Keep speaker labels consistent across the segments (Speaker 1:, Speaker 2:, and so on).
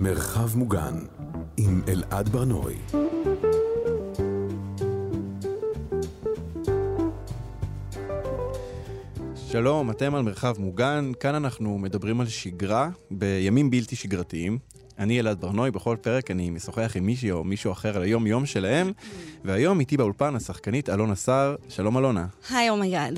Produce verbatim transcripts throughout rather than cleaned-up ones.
Speaker 1: מרחב מוגן עם אלעד ברנוי.
Speaker 2: שלום, אתם על מרחב מוגן. כאן אנחנו מדברים על שגרה בימים בלתי שגרתיים. אני אלעד ברנוי, בכל פרק אני משוחח עם מישהו או מישהו אחר על היום יום שלהם, והיום איתי באולפן השחקנית אלונה שר. שלום אלונה.
Speaker 3: היי, אומייגאד.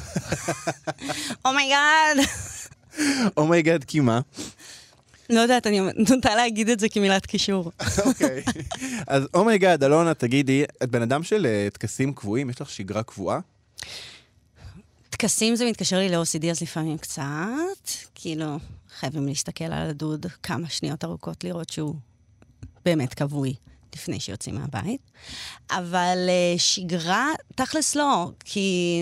Speaker 3: אומייגאד.
Speaker 2: אומייגאד, כי מה?
Speaker 3: לא יודעת, אני נוטה להגיד את זה כמילת קישור.
Speaker 2: אוקיי. אז אומייגאד, אלונה, תגידי, את בן אדם של תקסים קבועים? יש לך שגרה קבועה?
Speaker 3: תקסים זה מתקשר לי ל-או סי די, אז לפעמים קצת, כאילו, חייבים להסתכל על הדוד כמה שניות ארוכות לראות שהוא באמת קבוי לפני שיוצאים מהבית. אבל uh, שגרה, תכלס לא, כי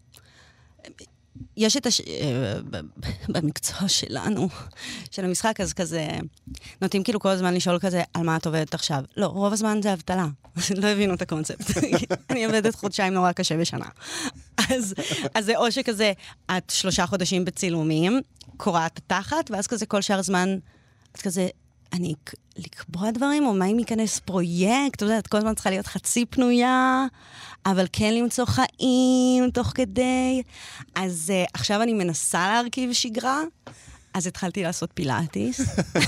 Speaker 3: יש את הש... במקצוע שלנו, של המשחק, אז כזה, נוטים כאילו כל הזמן לשאול כזה, על מה את עובדת עכשיו? לא, רוב הזמן זה אבטלה. לא הבינו את הקונספט. אני עובדת חודשיים נורא קשה בשנה. אז, אז זה או שכזה, את שלושה חודשים בצילומים, קוראת תחת, ואז כזה כל שאר זמן, את כזה, אני לקבוע דברים, או מה אם ייכנס פרויקט, אתה יודע, את כל הזמן צריכה להיות חצי פנויה, אבל כן למצוא חיים תוך כדי. אז uh, עכשיו אני מנסה להרכיב שגרה, אז התחלתי לעשות פילאטיס,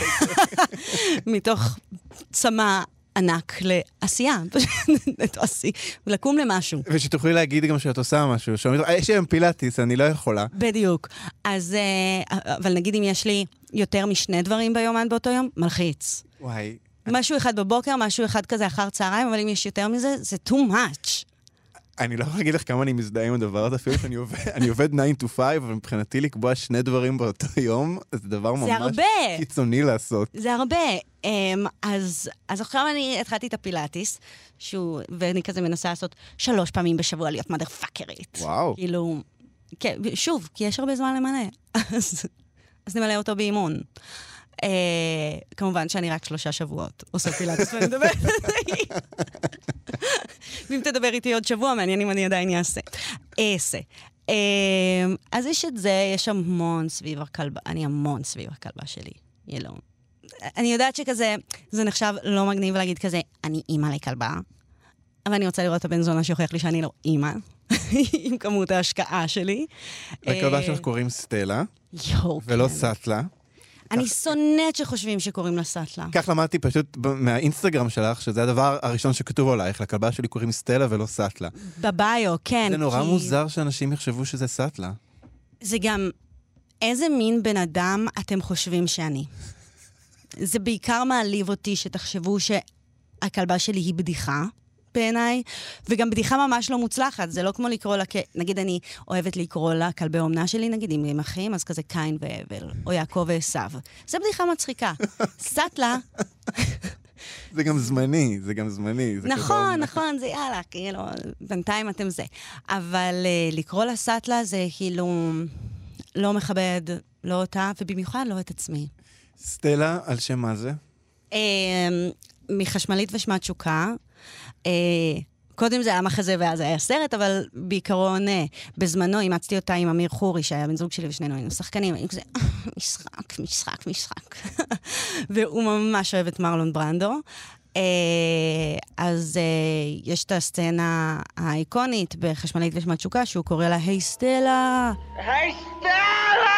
Speaker 3: מתוך צמא ענק לעשייה, לקום למשהו.
Speaker 2: ושתוכלי להגיד גם שאת עושה משהו, יש היום פילאטיס, אני לא יכולה.
Speaker 3: בדיוק. אז, אבל נגיד אם יש לי יותר משני דברים ביומן באותו יום, מלחיץ.
Speaker 2: וואי.
Speaker 3: משהו אחד בבוקר, משהו אחד כזה אחר צהריים, אבל אם יש יותר מזה, זה too much.
Speaker 2: אני לא יכול להגיד לך כמה אני מזדהה עם הדבר הזה, אפילו שאני עובד, אני עובד תשע to חמש, אבל מבחינתי לקבוע שני דברים באותו יום, זה דבר ממש קיצוני לעשות.
Speaker 3: זה הרבה. אז, אז עכשיו אני התחלתי את הפילאטיס, שהוא, ואני כזה מנסה לעשות שלוש פעמים בשבוע להיות מדר פאקרית.
Speaker 2: וואו.
Speaker 3: כאילו, כן, שוב, כי יש הרבה זמן למלא. אז, אז נמלא אותו באימון. Uh, כמובן שאני רק שלושה שבועות עושה פילאטיס ואני מדברת. ואם תדבר איתי עוד שבוע, מעניין אם אני עדיין אעשה. אעשה. Uh, אז יש את זה, יש המון סביב הכלבה, אני המון סביב הכלבה שלי. ילו. אני יודעת שכזה, זה נחשב לא מגניב להגיד כזה, אני אימא לכלבה, אבל אני רוצה לראות את הבן זונה שיוכיח לי שאני לא אימא, עם כמות ההשקעה שלי.
Speaker 2: לכלבה שלך קוראים סטלה,
Speaker 3: יו,
Speaker 2: ולא סטלה.
Speaker 3: אני שונאת שחושבים שקוראים לה סטלה.
Speaker 2: כך למדתי פשוט מהאינסטגרם שלך, שזה הדבר הראשון שכתוב עלייך, לכלבה שלי קוראים סטלה ולא סטלה.
Speaker 3: בביו, כן.
Speaker 2: זה נורא מוזר שאנשים יחשבו שזה סטלה.
Speaker 3: זה גם, איזה מין בן אדם אתם חושבים שאני? זה בעיקר מעליב אותי שתחשבו שהכלבה שלי היא בדיחה. בעיניי, וגם בדיחה ממש לא מוצלחת, זה לא כמו לקרוא לה, נגיד אני אוהבת לקרוא לה כלבי אומנה שלי, נגיד עם אחים, אז כזה קין והבל, או יעקב ועשיו. זה בדיחה מצחיקה. סטלה.
Speaker 2: זה גם זמני, זה גם זמני.
Speaker 3: נכון, נכון, זה יאללה, כאילו, בינתיים אתם זה. אבל לקרוא לה סטלה זה כאילו לא מכבד, לא אותה, ובמיוחד לא את עצמי.
Speaker 2: סטלה, על שם מה זה?
Speaker 3: מחשמלית ושמה תשוקה. קודם זה היה מחזה ואז היה סרט, אבל בעיקרון בזמנו אימצתי אותה עם אמיר חורי, שהיה בן זוג שלי ושנינו היינו שחקנים, היינו כזה, משחק, משחק, משחק. והוא ממש אוהב את מרלון ברנדו. אז יש את הסצנה האיקונית בחשמלית ושמה תשוקה, שהוא קורא לה, היי סטלה!
Speaker 4: היי סטלה!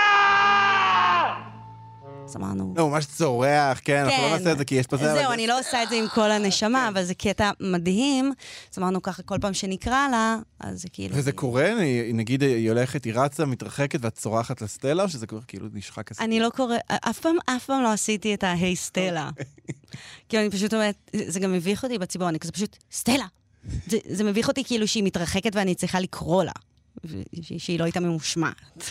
Speaker 3: אז אמרנו...
Speaker 2: לא, ממש צורח, כן, אנחנו לא נעשה את זה כי יש פה זה...
Speaker 3: זהו, אני לא עושה את זה עם כל הנשמה, אבל זה קטע מדהים. אז אמרנו ככה, כל פעם שנקרא לה, אז זה כאילו...
Speaker 2: וזה קורה? נגיד היא הולכת, היא רצה, מתרחקת ואת צורחת לסטלה, או שזה קורה כאילו נשחק הסטלה?
Speaker 3: אני לא קורא, אף פעם, אף פעם לא עשיתי את ההי סטלה. כאילו אני פשוט אומרת, זה גם מביך אותי בציבור, אני כזה פשוט, סטלה! זה מביך אותי כאילו שהיא מתרחקת ואני צריכה לקרוא לה, שהיא לא הייתה ממושמעת.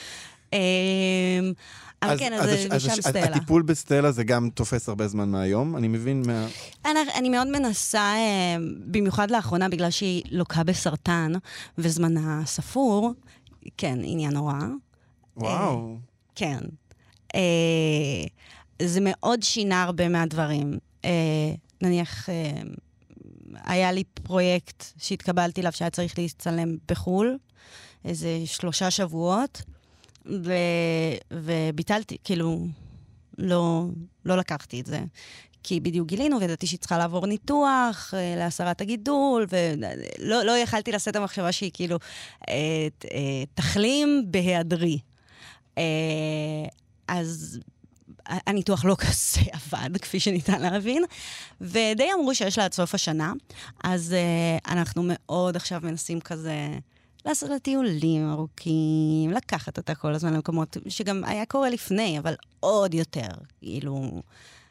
Speaker 3: אבל
Speaker 2: אז,
Speaker 3: כן,
Speaker 2: אז,
Speaker 3: אז,
Speaker 2: אז
Speaker 3: משם
Speaker 2: הש,
Speaker 3: סטלה.
Speaker 2: הטיפול בסטלה זה גם תופס הרבה זמן מהיום, אני מבין מה...
Speaker 3: אני, אני מאוד מנסה, במיוחד לאחרונה, בגלל שהיא לוקה בסרטן, וזמנה ספור, כן, עניין נורא.
Speaker 2: וואו.
Speaker 3: כן. זה מאוד שינה הרבה מהדברים. נניח, היה לי פרויקט שהתקבלתי אליו, שהיה צריך להצטלם בחול, איזה שלושה שבועות, ו... וביטלתי, כאילו, לא, לא לקחתי את זה. כי בדיוק גילינו, וידעתי שהיא צריכה לעבור ניתוח להסרת הגידול, ולא לא יכלתי לשאת המחשבה שהיא כאילו תחלים בהיעדרי. אז הניתוח לא כזה עבד, כפי שניתן להבין, ודי אמרו שיש לה עד סוף השנה, אז אנחנו מאוד עכשיו מנסים כזה לעשות לטיולים ארוכים, לקחת אותה כל הזמן למקומות שגם היה קורה לפני, אבל עוד יותר, כאילו...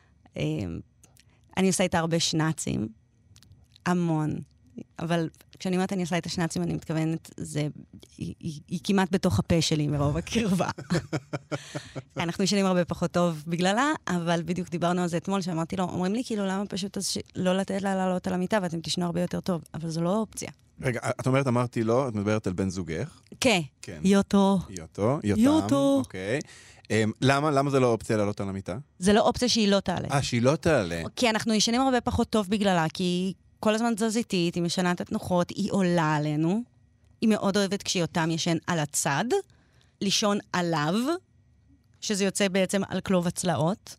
Speaker 3: אני עושה איתה הרבה שנאצים, המון, אבל כשאני אומרת אני עושה את השנאצים, אני מתכוונת, זה, היא, היא, היא כמעט בתוך הפה שלי מרוב הקרבה. אנחנו ישנים הרבה פחות טוב בגללה, אבל בדיוק דיברנו על זה אתמול, שאמרתי לו, אומרים לי כאילו למה פשוט אז לא לתת לה לעלות על המיטה, ואתם תשנו הרבה יותר טוב, אבל זו לא אופציה.
Speaker 2: רגע, את אומרת, אמרתי לא, את מדברת על בן זוגך?
Speaker 3: כן,
Speaker 2: כן.
Speaker 3: יוטו.
Speaker 2: יוטו, יותם.
Speaker 3: יוטו.
Speaker 2: אוקיי. למה? למה זה לא אופציה לעלות על המיטה?
Speaker 3: זה לא אופציה שהיא לא תעלה.
Speaker 2: אה, שהיא לא תעלה.
Speaker 3: כי אנחנו ישנים הרבה פחות טוב בגללה, כי כל הזמן תזזיתית, היא משנה את התנוחות, היא עולה עלינו. היא מאוד אוהבת כשהיא אותם ישן על הצד, לישון עליו, שזה יוצא בעצם על כלוב הצלעות.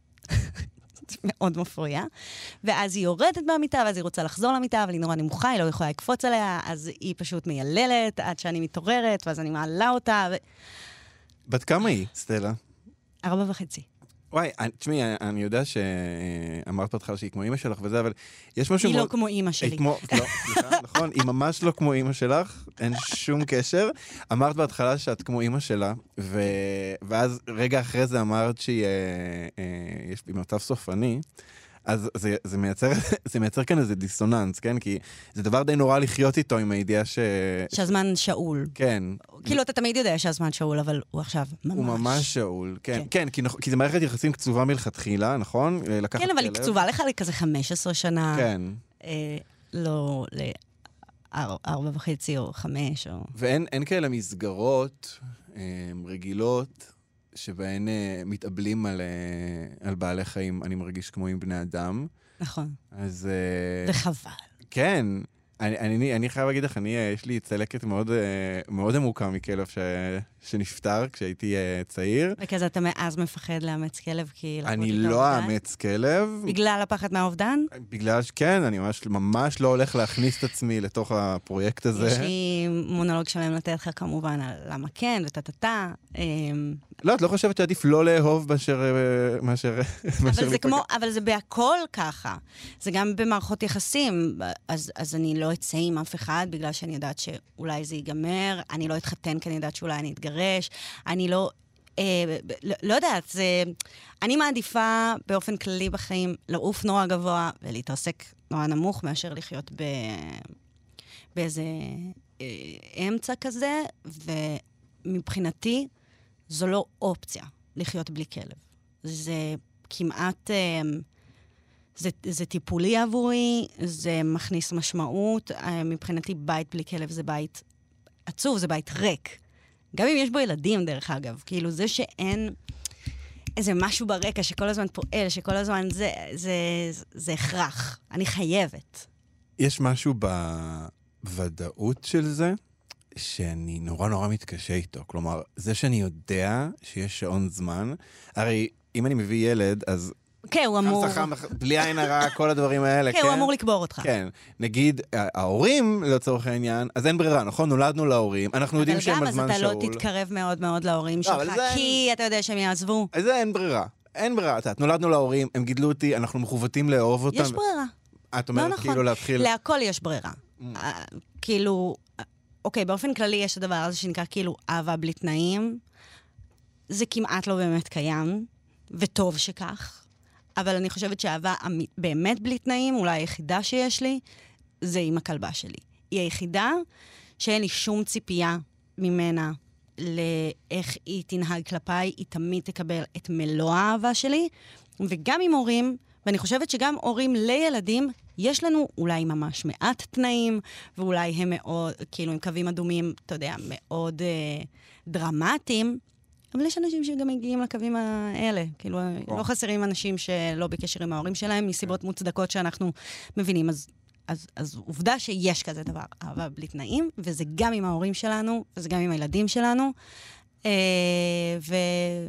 Speaker 3: מאוד מפריע. ואז היא יורדת מהמיטה, ואז היא רוצה לחזור למיטה, אבל היא נורא נמוכה, היא לא יכולה לקפוץ עליה, אז היא פשוט מייללת עד שאני מתעוררת, ואז אני מעלה אותה. ו...
Speaker 2: בת כמה היא, סטלה?
Speaker 3: ארבע וחצי.
Speaker 2: וואי, תשמעי, אני יודע שאמרת בהתחלה שהיא כמו אמא שלך וזה, אבל יש משהו...
Speaker 3: היא לא כמו אמא שלי.
Speaker 2: לא, סליחה, נכון, היא ממש לא כמו אמא שלך, אין שום קשר. אמרת בהתחלה שאת כמו אמא שלה, ואז רגע אחרי זה אמרת שהיא במצב סופני, אז זה, זה מייצר, זה מייצר כאן איזה דיסוננס, כן? כי זה דבר די נורא לחיות איתו עם הידיעה ש...
Speaker 3: שהזמן שאול.
Speaker 2: כן.
Speaker 3: כאילו, אתה תמיד יודע שהזמן שאול, אבל הוא עכשיו ממש...
Speaker 2: הוא ממש שאול, כן. כן, כן כי, כי זה מערכת יחסים קצובה מלכתחילה, נכון? לקחת
Speaker 3: כן, אבל היא קצובה לך לכזה חמש עשרה שנה.
Speaker 2: כן.
Speaker 3: אה, לא לארבע וחצי או חמש, או...
Speaker 2: ואין אין כאלה מסגרות אה, רגילות... שבהן uh, מתאבלים על, uh, על בעלי חיים, אני מרגיש כמו עם בני אדם.
Speaker 3: נכון.
Speaker 2: אז... Uh,
Speaker 3: וחבל.
Speaker 2: כן. אני, אני, אני חייב להגיד לך, אני, יש לי צלקת מאוד, uh, מאוד עמוקה מכלב ש, שנפטר כשהייתי uh, צעיר.
Speaker 3: וכזה אתה מאז מפחד לאמץ כלב, כי...
Speaker 2: אני לא אאמץ כלב.
Speaker 3: בגלל הפחד מהאובדן?
Speaker 2: בגלל שכן, אני ממש, ממש לא הולך להכניס את עצמי לתוך הפרויקט הזה.
Speaker 3: יש לי מונולוג שלם לתת לך כמובן על למה כן וטטטה.
Speaker 2: לא, את לא חושבת שעדיף לא לאהוב מאשר... מאשר
Speaker 3: אבל זה כמו, אבל זה בהכל ככה. זה גם במערכות יחסים. אז, אז אני לא אצא עם אף אחד, בגלל שאני יודעת שאולי זה ייגמר. אני לא אתחתן, כי אני יודעת שאולי אני אתגרש. אני לא... אה, לא, לא יודעת, זה... אני מעדיפה באופן כללי בחיים לעוף נורא גבוה ולהתרסק נורא נמוך, מאשר לחיות ב... באיזה אה, אמצע כזה, ומבחינתי זו לא אופציה לחיות בלי כלב. זה כמעט... אה, זה, זה טיפולי עבורי, זה מכניס משמעות. אה, מבחינתי בית בלי כלב זה בית עצוב, זה בית ריק. גם אם יש בו ילדים, דרך אגב. כאילו, זה שאין איזה משהו ברקע שכל הזמן פועל, שכל הזמן זה, זה, זה, זה הכרח. אני חייבת.
Speaker 2: יש משהו בוודאות של זה, שאני נורא נורא מתקשה איתו. כלומר, זה שאני יודע שיש שעון זמן, הרי אם אני מביא ילד, אז...
Speaker 3: כן, הוא אמור...
Speaker 2: בלי עין הרע, כל הדברים האלה, כן?
Speaker 3: כן, הוא אמור לקבור אותך.
Speaker 2: כן. נגיד, ההורים, לצורך העניין, אז אין ברירה, נכון? נולדנו להורים, אנחנו יודעים שהם על זמן שאול.
Speaker 3: אבל גם, אז אתה לא תתקרב מאוד מאוד להורים שלך, כי אתה יודע שהם יעזבו.
Speaker 2: אז זה אין ברירה. אין ברירה. אתה, נולדנו להורים, הם גידלו אותי, אנחנו מחוותים לאהוב אותם.
Speaker 3: יש ברירה.
Speaker 2: את אומרת כאילו להתחיל...
Speaker 3: להכל יש ברירה. כאילו, אוקיי, באופן כללי יש הדבר הזה שנקרא כאילו אהבה בלי תנאים. זה כמעט לא באמת קיים, וטוב שכך. אבל אני חושבת שהאהבה באמת בלי תנאים, אולי היחידה שיש לי, זה עם הכלבה שלי. היא היחידה שאין לי שום ציפייה ממנה לאיך היא תנהג כלפיי, היא תמיד תקבל את מלוא האהבה שלי, וגם עם הורים, ואני חושבת שגם הורים לילדים, יש לנו אולי ממש מעט תנאים, ואולי הם מאוד, כאילו עם קווים אדומים, אתה יודע, מאוד אה, דרמטיים, אבל יש אנשים שגם מגיעים לקווים האלה. כאילו, לא חסרים אנשים שלא בקשר עם ההורים שלהם, מסיבות מוצדקות שאנחנו מבינים. אז, אז, אז עובדה שיש כזה דבר, אהבה בלי תנאים, וזה גם עם ההורים שלנו, וזה גם עם הילדים שלנו. ו...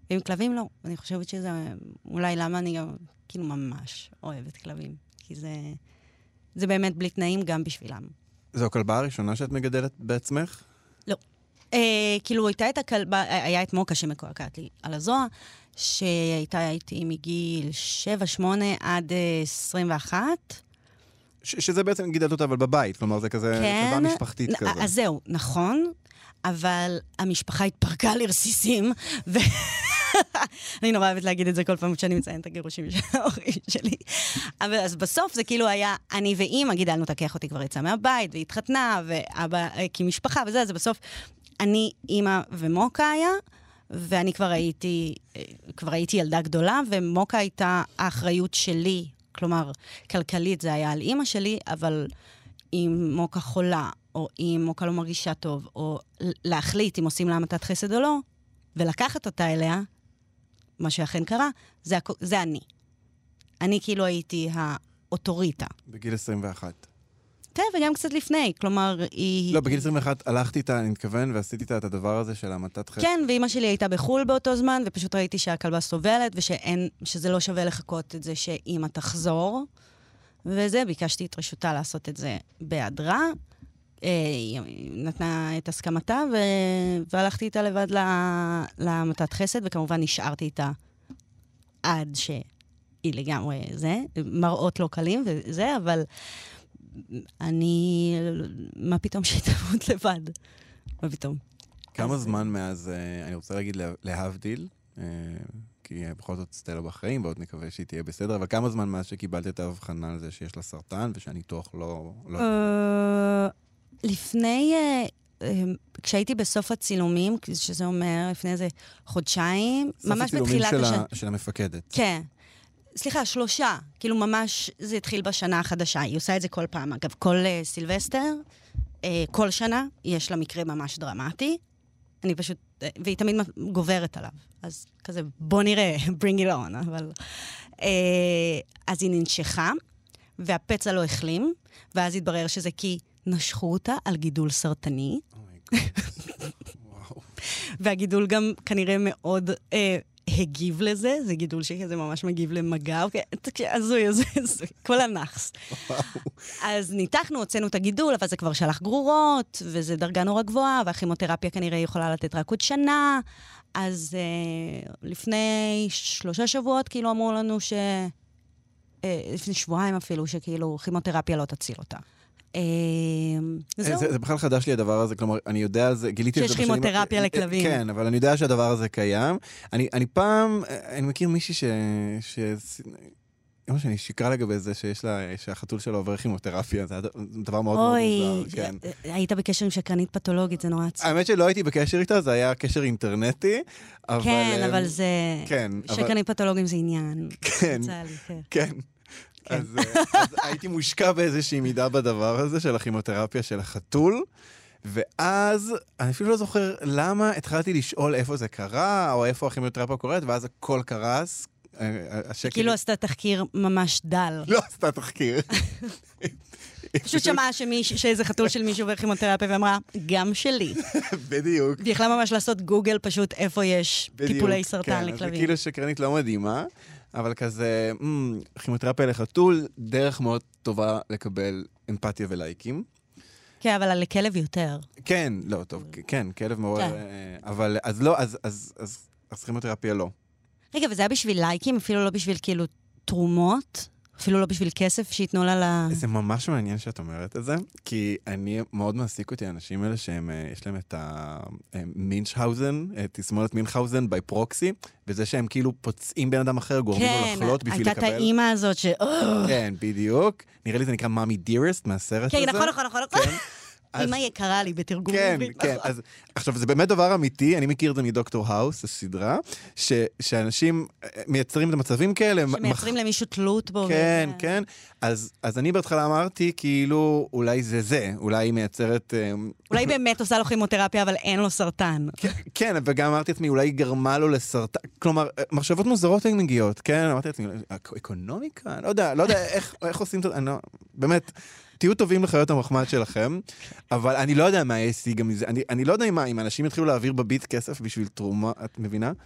Speaker 3: ועם כלבים לא. אני חושבת שזה אולי למה אני גם כאילו ממש אוהבת כלבים. כי זה, זה באמת בלי תנאים גם בשבילם. זו
Speaker 2: הכלבה הראשונה שאת מגדלת בעצמך?
Speaker 3: לא. אה, כאילו הייתה את הכלבה, היה את מוקה שמקועקעת לי על הזוהר, שהייתה איתי מגיל שבע שמונה עד עשרים ואחת.
Speaker 2: ש- שזה בעצם גידלת אותה אבל בבית, כלומר זה כזה
Speaker 3: כן,
Speaker 2: כלבה משפחתית
Speaker 3: נ-
Speaker 2: כזה.
Speaker 3: אז זהו, נכון, אבל המשפחה התפרקה לרסיסים, ו... אני נורא אוהבת להגיד את זה כל פעם כשאני מציין את הגירושים של ההורים שלי. אבל אז בסוף זה כאילו היה, אני ואימא גידלנו אותה, כי אחותי כבר יצאה מהבית, והיא התחתנה, ואבא כמשפחה, וזה, אז בסוף אני, אימא ומוקה היה, ואני כבר הייתי, כבר הייתי ילדה גדולה, ומוקה הייתה האחריות שלי, כלומר, כלכלית זה היה על אימא שלי, אבל אם מוקה חולה, או אם מוקה לא מרגישה טוב, או להחליט אם עושים לה המתת חסד או לא, ולקחת אותה אליה, מה שאכן קרה, זה, זה אני. אני כאילו הייתי האוטוריטה.
Speaker 2: בגיל עשרים ואחת.
Speaker 3: כן, וגם קצת לפני, כלומר, היא...
Speaker 2: לא, בגיל עשרים ואחת הלכתי איתה, אני מתכוון, ועשיתי איתה את הדבר הזה של המתת חסד.
Speaker 3: כן, ואמא שלי הייתה בחול באותו זמן, ופשוט ראיתי שהכלבה סובלת, ושאין, שזה לא שווה לחכות את זה שאמא תחזור. וזה, ביקשתי את רשותה לעשות את זה בהדרה. היא נתנה את הסכמתה, ו... והלכתי איתה לבד למתת חסד, וכמובן נשארתי איתה עד שהיא לגמרי זה, מראות לא קלים וזה, אבל אני, מה פתאום שהיא תמות לבד? מה פתאום?
Speaker 2: כמה זמן מאז, אני רוצה להגיד להבדיל, כי בכל זאת סטלה בחיים, ועוד נקווה שהיא תהיה בסדר, אבל כמה זמן מאז שקיבלת את ההבחנה על זה שיש לה סרטן, ושהניתוח לא...
Speaker 3: לפני, כשהייתי בסוף הצילומים, שזה אומר לפני איזה חודשיים, ממש בתחילת השנה...
Speaker 2: סוף הצילומים של המפקדת.
Speaker 3: כן. סליחה, שלושה. כאילו ממש זה התחיל בשנה החדשה. היא עושה את זה כל פעם. אגב, כל סילבסטר, כל שנה, יש לה מקרה ממש דרמטי. אני פשוט... והיא תמיד גוברת עליו. אז כזה, בוא נראה, bring it on. אבל... אז היא ננשכה, והפצע לא החלים, ואז התברר שזה כי... נשכו אותה על גידול סרטני. והגידול גם כנראה מאוד אה, הגיב לזה, זה גידול שכזה ממש מגיב למגע, הזוי, הזוי, הזוי, כל הנחס. אז ניתחנו, הוצאנו את הגידול, אבל זה כבר שלח גרורות, וזה דרגה נורא גבוהה, והכימותרפיה כנראה יכולה לתת רק עוד שנה, אז אה, לפני שלושה שבועות כאילו אמרו לנו ש... אה, לפני שבועיים אפילו, שכאילו כימותרפיה לא תציל אותה.
Speaker 2: זה בכלל חדש לי הדבר הזה, כלומר, אני יודע, גיליתי את זה...
Speaker 3: שיש כימותרפיה לכלבים.
Speaker 2: כן, אבל אני יודע שהדבר הזה קיים. אני פעם, אני מכיר מישהי ש... כמו שאני שיקרה לגבי זה שיש לה, שהחתול שלו עובר כימותרפיה, זה דבר מאוד מאוד מוזר.
Speaker 3: אוי, היית בקשר עם שקרנית פתולוגית, זה נורא עצוב.
Speaker 2: האמת שלא הייתי בקשר איתה, זה היה קשר אינטרנטי, אבל...
Speaker 3: כן, אבל זה... שקרנית פתולוגים זה עניין.
Speaker 2: כן, כן. אז, אז הייתי מושקע באיזושהי מידה בדבר הזה של הכימותרפיה של החתול, ואז אני אפילו לא זוכר למה התחלתי לשאול איפה זה קרה, או איפה הכימותרפיה קורית, ואז הכל קרס.
Speaker 3: כאילו עשתה תחקיר ממש דל.
Speaker 2: לא עשתה תחקיר.
Speaker 3: פשוט שמעה שאיזה חתול של מישהו עובר כימותרפיה ואמרה, גם שלי.
Speaker 2: בדיוק.
Speaker 3: והיא יכלה ממש לעשות גוגל פשוט איפה יש טיפולי סרטן לכלבים.
Speaker 2: זה כאילו שקרנית לא מדהימה. אבל כזה, כימותרפיה לחתול, דרך מאוד טובה לקבל אמפתיה ולייקים.
Speaker 3: כן, אבל לכלב יותר.
Speaker 2: כן, לא, טוב, כן, כלב מאוד... אבל, אז לא, אז כימותרפיה לא.
Speaker 3: רגע, וזה היה בשביל לייקים, אפילו לא בשביל כאילו תרומות? אפילו לא בשביל כסף שיתנו לה ל...
Speaker 2: זה ממש מעניין שאת אומרת את זה, כי אני מאוד מעסיק אותי, האנשים האלה שהם, יש להם את המינשהאוזן, תסמונת מינכהאוזן בי פרוקסי, וזה שהם כאילו פוצעים בן אדם אחר, גורמים לו לחלות בשביל לקבל.
Speaker 3: כן, הייתה את האימא הזאת ש...
Speaker 2: כן, בדיוק. נראה לי זה נקרא מאמי דירסט מהסרט הזה.
Speaker 3: כן, נכון, נכון, נכון. אימא יקרה לי בתרגום.
Speaker 2: כן, כן. אז, עכשיו, זה באמת דבר אמיתי, אני מכיר את זה מדוקטור האוס, הסדרה, ש, שאנשים מייצרים את המצבים כאלה.
Speaker 3: שמייצרים מח... למישהו תלות בו.
Speaker 2: כן, ו... כן. אז, אז אני בהתחלה אמרתי, כאילו, אולי זה זה, אולי היא מייצרת...
Speaker 3: אולי באמת עושה לו כימותרפיה, אבל אין לו סרטן.
Speaker 2: כן, כן, וגם אמרתי לעצמי, אולי היא גרמה לו לסרטן. כלומר, מחשבות מוזרות הן מגיעות, כן? אמרתי לעצמי, אקונומיקה? לא יודע, לא יודע איך, איך עושים את זה, לא, באמת... תהיו טובים לחיות המחמד שלכם, אבל אני לא יודע מה ישיג גם מזה. אני, אני לא יודע מה, אם אנשים יתחילו להעביר בביט כסף בשביל תרומה, את מבינה?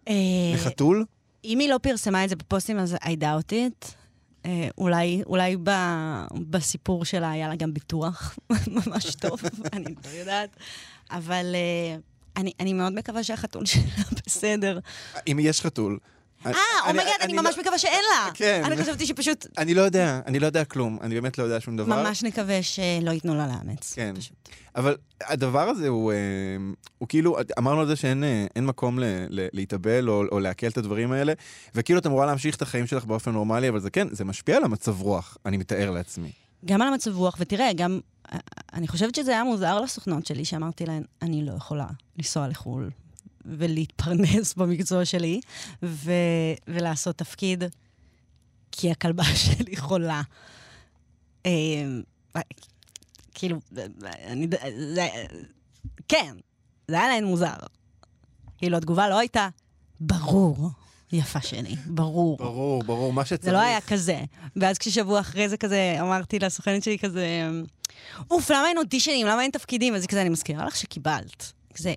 Speaker 2: מחתול?
Speaker 3: אם היא לא פרסמה את זה בפוסטים, אז I doubt it. אולי, אולי ב, בסיפור שלה היה לה גם ביטוח ממש טוב, אני לא יודעת. אבל אני, אני מאוד מקווה שהחתול שלה בסדר.
Speaker 2: אם יש חתול.
Speaker 3: אה, אומייגד, אני ממש מקווה שאין לה.
Speaker 2: כן.
Speaker 3: אני חשבתי שפשוט...
Speaker 2: אני לא יודע, אני לא יודע כלום. אני באמת לא יודע שום דבר.
Speaker 3: ממש נקווה שלא ייתנו לה לאמץ.
Speaker 2: כן. אבל הדבר הזה הוא, הוא כאילו, אמרנו על זה שאין אין מקום ל, ל, להתאבל או, או להקל את הדברים האלה, וכאילו אתה אמורה להמשיך את החיים שלך באופן נורמלי, אבל זה כן, זה משפיע על המצב רוח, אני מתאר לעצמי.
Speaker 3: גם על המצב רוח, ותראה, גם, אני חושבת שזה היה מוזר לסוכנות שלי, שאמרתי להן, אני לא יכולה לנסוע לחול ולהתפרנס במקצוע שלי, ו, ולעשות תפקיד, כי הכלבה שלי חולה. כאילו, אני, זה, כן, זה היה להן מוזר. כאילו, התגובה לא הייתה, ברור, יפה שלי, ברור.
Speaker 2: ברור, ברור, מה שצריך.
Speaker 3: זה לא היה כזה. ואז כששבוע אחרי זה כזה, אמרתי לסוכנת שלי כזה, אוף, למה אין אודישנים, למה אין תפקידים? אז כזה, אני מזכירה לך שקיבלת. כזה,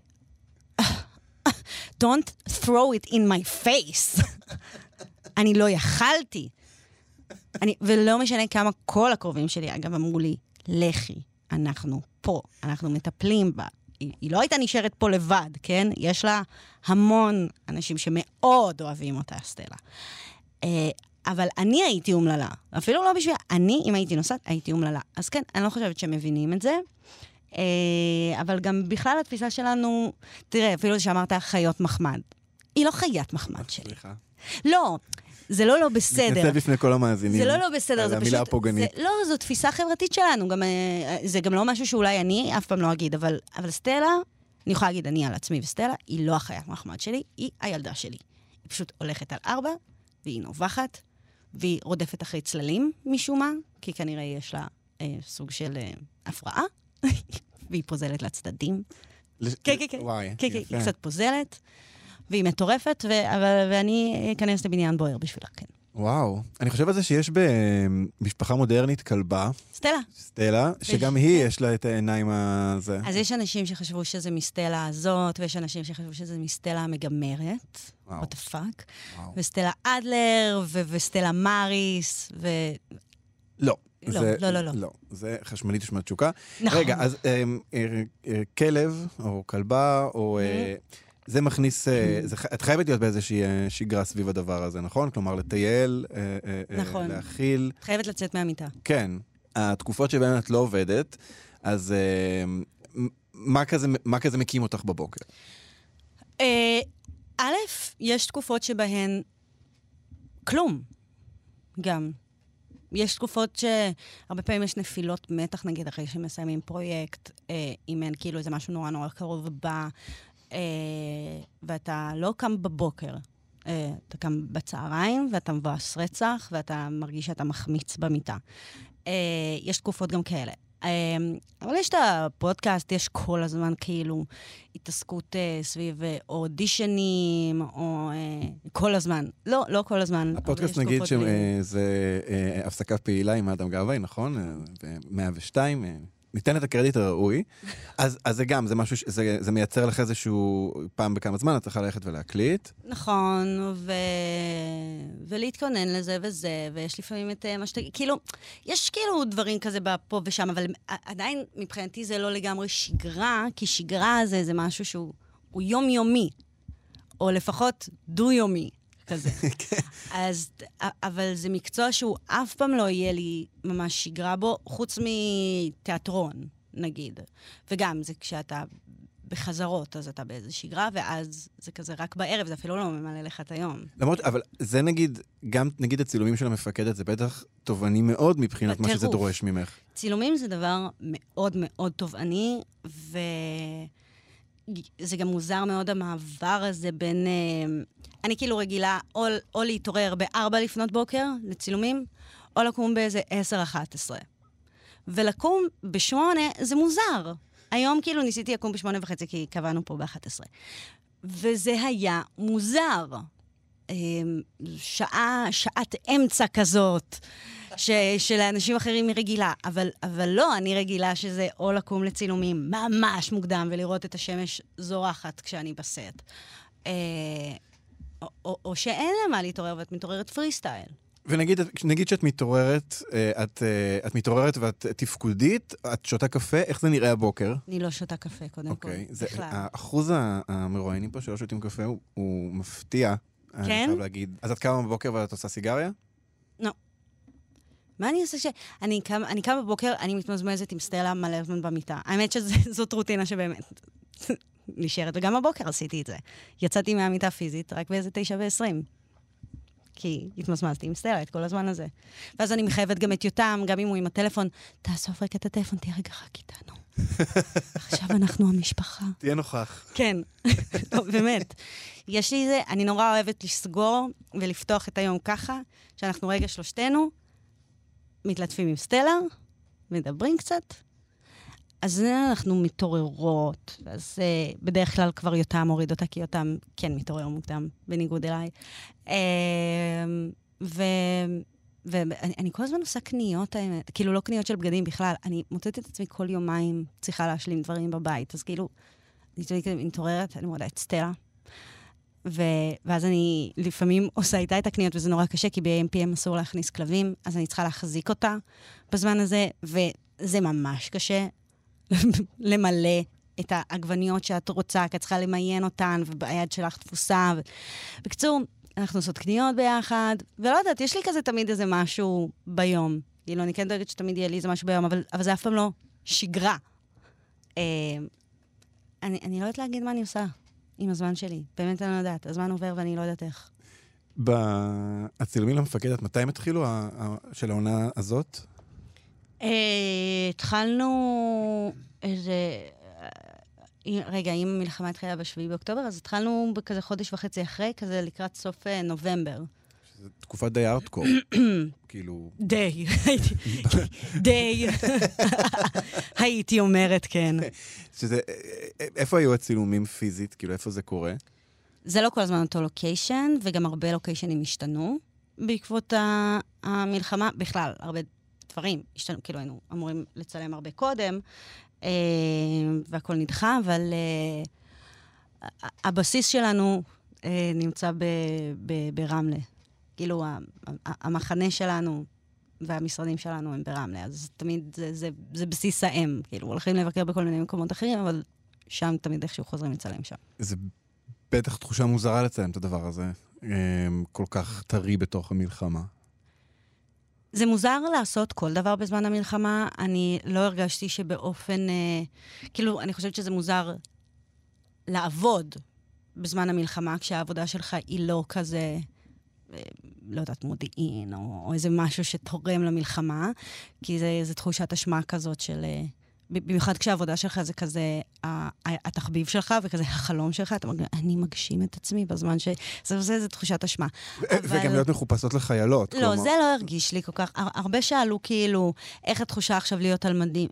Speaker 3: don't throw it in my face. אני לא יכלתי. אני, ולא משנה כמה כל הקרובים שלי, אגב, אמרו לי, לכי, אנחנו פה, אנחנו מטפלים בה. היא, היא לא הייתה נשארת פה לבד, כן? יש לה המון אנשים שמאוד אוהבים אותה, סטלה. אה, אבל אני הייתי אומללה. אפילו לא בשביל... אני, אם הייתי נוסעת, הייתי אומללה. אז כן, אני לא חושבת שמבינים את זה. אה, אבל גם בכלל התפיסה שלנו... תראה, אפילו שאמרת חיות מחמד. היא לא חיית מחמד שלי. סליחה. לא, זה לא לא בסדר.
Speaker 2: מתנצל בפני כל המאזינים.
Speaker 3: זה לא לא בסדר, זה
Speaker 2: המילה
Speaker 3: פשוט...
Speaker 2: הפוגענית.
Speaker 3: זה, לא, זו תפיסה חברתית שלנו. גם, זה גם לא משהו שאולי אני אף פעם לא אגיד, אבל, אבל סטלה, אני יכולה להגיד אני על עצמי, וסטלה, היא לא החיית מחמד שלי, היא הילדה שלי. היא פשוט הולכת על ארבע, והיא נובחת, והיא רודפת אחרי צללים משום מה, כי כנראה יש לה אה, סוג של אה, הפרעה, והיא פוזלת לצדדים.
Speaker 2: לש...
Speaker 3: כן, כן, כן.
Speaker 2: וואי,
Speaker 3: כן, כן, היא קצת פוזלת, והיא מטורפת, ו... אבל... ואני אכנס לבניין בוער בשבילה, כן.
Speaker 2: וואו. אני חושב על זה שיש במשפחה מודרנית כלבה.
Speaker 3: סטלה.
Speaker 2: סטלה, שגם היא יש לה את העיניים הזה.
Speaker 3: אז יש אנשים שחשבו שזה מסטלה הזאת, ויש אנשים שחשבו שזה מסטלה המגמרת.
Speaker 2: וואו.
Speaker 3: what the fuck. וסטלה אדלר, ו- וסטלה מריס, ו...
Speaker 2: לא.
Speaker 3: לא,
Speaker 2: זה,
Speaker 3: לא, לא, לא.
Speaker 2: לא, זה חשמלית תשמע תשוקה.
Speaker 3: נכון.
Speaker 2: רגע, אז אה, אה, אה, כלב, או כלבה, או... אה, זה מכניס... אה, זה, את חייבת להיות באיזושהי אה, שגרה סביב הדבר הזה, נכון? כלומר, לטייל, אה, אה,
Speaker 3: נכון.
Speaker 2: להכיל.
Speaker 3: את חייבת לצאת מהמיטה.
Speaker 2: כן. התקופות שבהן את לא עובדת, אז אה, מה כזה, מה כזה מקים אותך בבוקר?
Speaker 3: אה, א', יש תקופות שבהן כלום. גם. יש תקופות שהרבה פעמים יש נפילות מתח, נגיד, אחרי שמסיימים פרויקט, אה, אם אין כאילו איזה משהו נורא נורא קרוב בא, אה, ואתה לא קם בבוקר, אה, אתה קם בצהריים, ואתה מבואס רצח, ואתה מרגיש שאתה מחמיץ במיטה. אה, יש תקופות גם כאלה. אה, אבל יש את הפודקאסט, יש כל הזמן כאילו התעסקות אה, סביב אה, אודישנים, או אה, כל הזמן. לא, לא כל הזמן.
Speaker 2: הפודקאסט נגיד שזה אה, הפסקה פעילה עם אדם גבאי, נכון? אה, מאה ושתיים, אה, ניתן את הקרדיט הראוי. אז, אז זה גם, זה משהו, זה, זה מייצר לך איזשהו פעם בכמה זמן, את צריכה ללכת ולהקליט.
Speaker 3: נכון, ו... ולהתכונן לזה וזה, ויש לפעמים את מה שאתה... כאילו, יש כאילו דברים כזה פה ושם, אבל עדיין מבחינתי זה לא לגמרי שגרה, כי שגרה זה, זה משהו שהוא יומיומי, או לפחות דו-יומי כזה. אז, אבל זה מקצוע שהוא אף פעם לא יהיה לי ממש שגרה בו, חוץ מתיאטרון, נגיד. וגם זה כשאתה בחזרות, אז אתה באיזו שגרה, ואז זה כזה רק בערב, זה אפילו לא ממלא לך את היום.
Speaker 2: למרות, אבל זה נגיד, גם נגיד הצילומים של המפקדת, זה בטח תובעני מאוד מבחינת מה שזה דורש ממך.
Speaker 3: צילומים זה דבר מאוד מאוד תובעני, ו... זה גם מוזר מאוד המעבר הזה בין... אני כאילו רגילה או, או להתעורר בארבע לפנות בוקר לצילומים, או לקום באיזה עשר, אחת עשרה. ולקום בשמונה זה מוזר. היום כאילו ניסיתי לקום בשמונה וחצי, כי קבענו פה באחת עשרה. וזה היה מוזר. שעה, שעת אמצע כזאת, ש, שלאנשים אחרים היא רגילה. אבל, אבל לא, אני רגילה שזה או לקום לצילומים ממש מוקדם, ולראות את השמש זורחת כשאני בסט. או, או, או שאין למה להתעורר, ואת מתעוררת פרי סטייל.
Speaker 2: ונגיד נגיד שאת מתעוררת, את, את מתעוררת ואת תפקודית, את שותה קפה, איך זה נראה הבוקר?
Speaker 3: אני לא שותה קפה, קודם כל, בכלל.
Speaker 2: האחוז המרואיינים פה שלא שותים קפה הוא, הוא מפתיע.
Speaker 3: כן?
Speaker 2: אני חייב להגיד. אז את קמה בבוקר ואת עושה סיגריה?
Speaker 3: לא. מה אני עושה ש... אני קמה, אני קמה בבוקר, אני מתמזמזת עם סטלה מלא זמן במיטה. האמת שזאת רוטינה שבאמת נשארת, וגם בבוקר עשיתי את זה. יצאתי מהמיטה פיזית רק באיזה תשע ועשרים. כי התמזמזתי עם סטלה את כל הזמן הזה. ואז אני מחייבת גם את יותם, גם אם הוא עם הטלפון, תאסוף רק את הטלפון, תהיה רגע רק איתנו. עכשיו אנחנו המשפחה.
Speaker 2: תהיה נוכח.
Speaker 3: כן, באמת. יש לי זה, אני נורא אוהבת לסגור ולפתוח את היום ככה, שאנחנו רגע שלושתנו, מתלטפים עם סטלה, מדברים קצת, אז אנחנו מתעוררות, אז uh, בדרך כלל כבר יותם הוריד אותה, כי יותם כן מתעורר מוקדם, בניגוד אליי. Uh, ואני אני כל הזמן עושה קניות, כאילו לא קניות של בגדים בכלל, אני מוצאת את עצמי כל יומיים, צריכה להשלים דברים בבית, אז כאילו, אני מתעוררת, אני מודה את סטלה, ו... ואז אני לפעמים עושה איתה את הקניות, וזה נורא קשה, כי ב-אם פי אם אסור להכניס כלבים, אז אני צריכה להחזיק אותה בזמן הזה, וזה ממש קשה למלא את העגבניות שאת רוצה, כי את צריכה למיין אותן, והיד שלך תפוסה. ו... בקיצור, אנחנו עושות קניות ביחד, ולא יודעת, יש לי כזה תמיד איזה משהו ביום. כאילו, אני כן דואגת שתמיד יהיה לי איזה משהו ביום, אבל, אבל זה אף פעם לא שגרה. אה, אני, אני לא יודעת להגיד מה אני עושה. עם הזמן שלי. באמת אני לא יודעת. הזמן עובר ואני לא יודעת איך.
Speaker 2: הצילומים למפקדת, מתי הם התחילו של העונה הזאת?
Speaker 3: התחלנו איזה... רגע, אם המלחמה התחילה בשביעי באוקטובר, אז התחלנו בכזה חודש וחצי אחרי, כזה לקראת סוף נובמבר.
Speaker 2: שזו תקופה די ארטקור. כאילו...
Speaker 3: די. די. הייתי אומרת, כן.
Speaker 2: שזה... איפה היו הצילומים פיזית? כאילו, איפה זה קורה?
Speaker 3: זה לא כל הזמן אותו לוקיישן, וגם הרבה לוקיישנים השתנו בעקבות המלחמה. בכלל, הרבה דברים השתנו, כאילו היינו אמורים לצלם הרבה קודם, והכל נדחה, אבל הבסיס שלנו נמצא ברמלה. כאילו, המחנה שלנו והמשרדים שלנו הם ברמלה, אז תמיד זה, זה, זה בסיס האם. כאילו, הולכים לבקר בכל מיני מקומות אחרים, אבל שם תמיד איכשהו חוזרים לצלם שם.
Speaker 2: זה בטח תחושה מוזרה לצלם את הדבר הזה, כל כך טרי בתוך המלחמה.
Speaker 3: זה מוזר לעשות כל דבר בזמן המלחמה. אני לא הרגשתי שבאופן... אה, כאילו, אני חושבת שזה מוזר לעבוד בזמן המלחמה, כשהעבודה שלך היא לא כזה, אה, לא יודעת, מודיעין, או, או איזה משהו שתורם למלחמה, כי זה, זה תחושת אשמה כזאת של... אה, במיוחד כשהעבודה שלך זה כזה, התחביב שלך וכזה החלום שלך, אתה מגשים, אני מגשים את עצמי בזמן ש... זה, זה, זה תחושת אשמה.
Speaker 2: וגם להיות מחופשות לחיילות.
Speaker 3: לא, זה לא הרגיש לי כל כך. הרבה שאלו כאילו, איך התחושה עכשיו להיות על מדים?